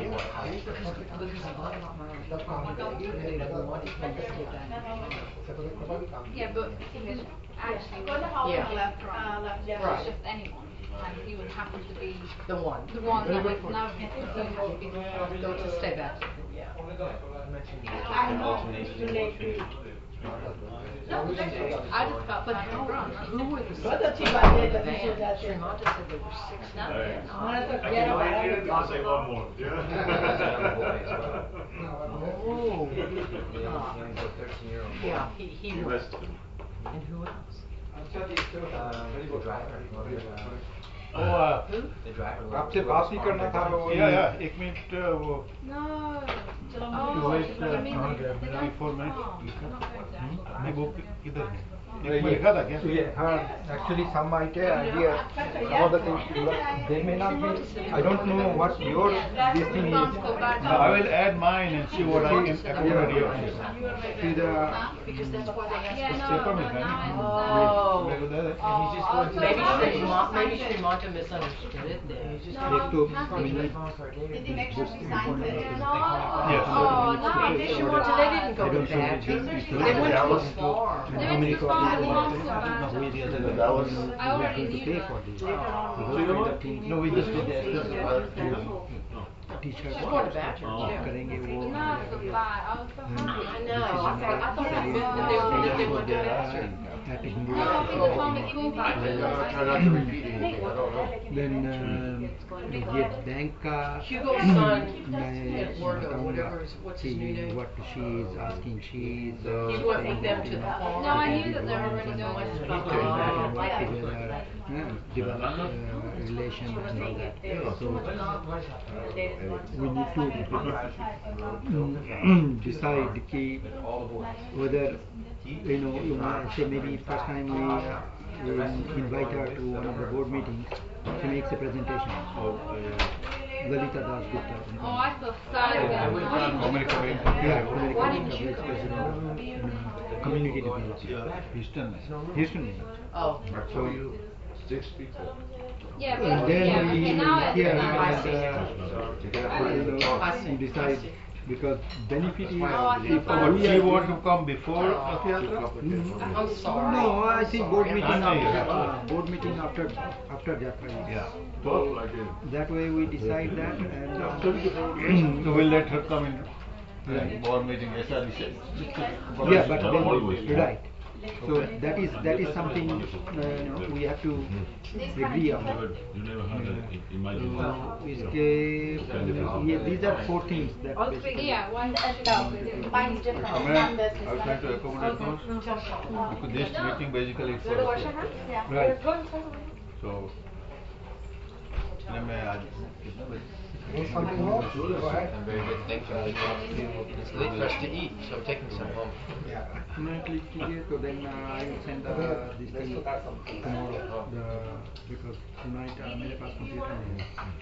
yeah, but he was actually Yeah. left, uh, left, Right. it's just anyone, and he would happen to be The one. the one that was now. Go to stay back. Yeah. I know, it's too late. No, I just got But back who, from France. who were the Toda six people chiva in the dele van? dice that- Srimanta said there were six All there. right. Ahora te I quiero can parar. wait to say one more. Oh. Yeah, he, he The was. rest of them. And who else? The driver. वो The driver. आपसे बात ही करना था वो या या एक minute वो No. वो इस कहाँ गया मेरा फोर मिनट नहीं वो किधर है एक में लिखा था क्या हाँ actually some idea idea some of the things they may not be I don't know what your this thing is No, I will add mine and see what I can accommodate here. see the Because that's why they asked Yeah, us no, paper में था no, Oh. मेरे को दे दे Oh, I'll tell Maybe you. Srimanta, maybe Srimanta misunderstood it then. एक तो Did he make sure she signed it? No. Yes. Oh, no. Maybe Srimanta, they didn't go to that. They went too far. They went too far, they went too far. That was. I already knew pay that. for this Oh. no we just did that t-shirt She's going to Badger, Oh. yeah. करेंगे वो But no, it's a lie. I was so hungry. I know, I thought, I thought that meant that they, that they went to Badger. that what Hindu No, is people call me cool back then. No, try not to repeat anything, I don't know. then um, ये bank का Hugo's son मैं at work or बताऊंगा whatever is- what's his new कि name? what she is asking. She is He uh, went with saying them that, to you the know, farm. No, I knew that they were already and, going. uh, Oh. they can work together, uh, develop uh, relation and all that. So we need to mm, decide कि whether you know, you know, say maybe first time we, uh, we invite her to one of the board meetings, she makes a presentation. So, uh, Lalita Das Gupta. Oh, I feel sad again. America Bank. Yeah, American Bank Vice President in uh, Community Development. Houston. Houston. Oh. So, Six people. Yeah, but and then yeah, we okay, now it's here nice. and uh, you decide because benefit is Oh, I feel if bad. we She are- want to come before Rath Yatra? Mhm. I'm sorry. No, I think board meeting I know, after yeah. uh, board meeting after after Jatra. Yeah. So that way we decide that and after So we'll let her come in Right. uh, board meeting, as I said. yeah, but Not then always. right. So that is that is something uh, you know, we have to agree on. Never, you never had a, in my So, इसके ये these are four things that basically Yeah, one Mine's different. I mean, Mine I does was trying to accommodate those. Because this meeting basically is for the people. Yeah. Right. So, मैं आज कितना बजे? Something more? Go ahead. I'm very good, thank you. It's late for us to eat, so I'm taking some home. मैं click कीजिए तो then uh, I will send uh, this thing tomorrow. The, because tonight uh, मेरे पास computer नहीं है.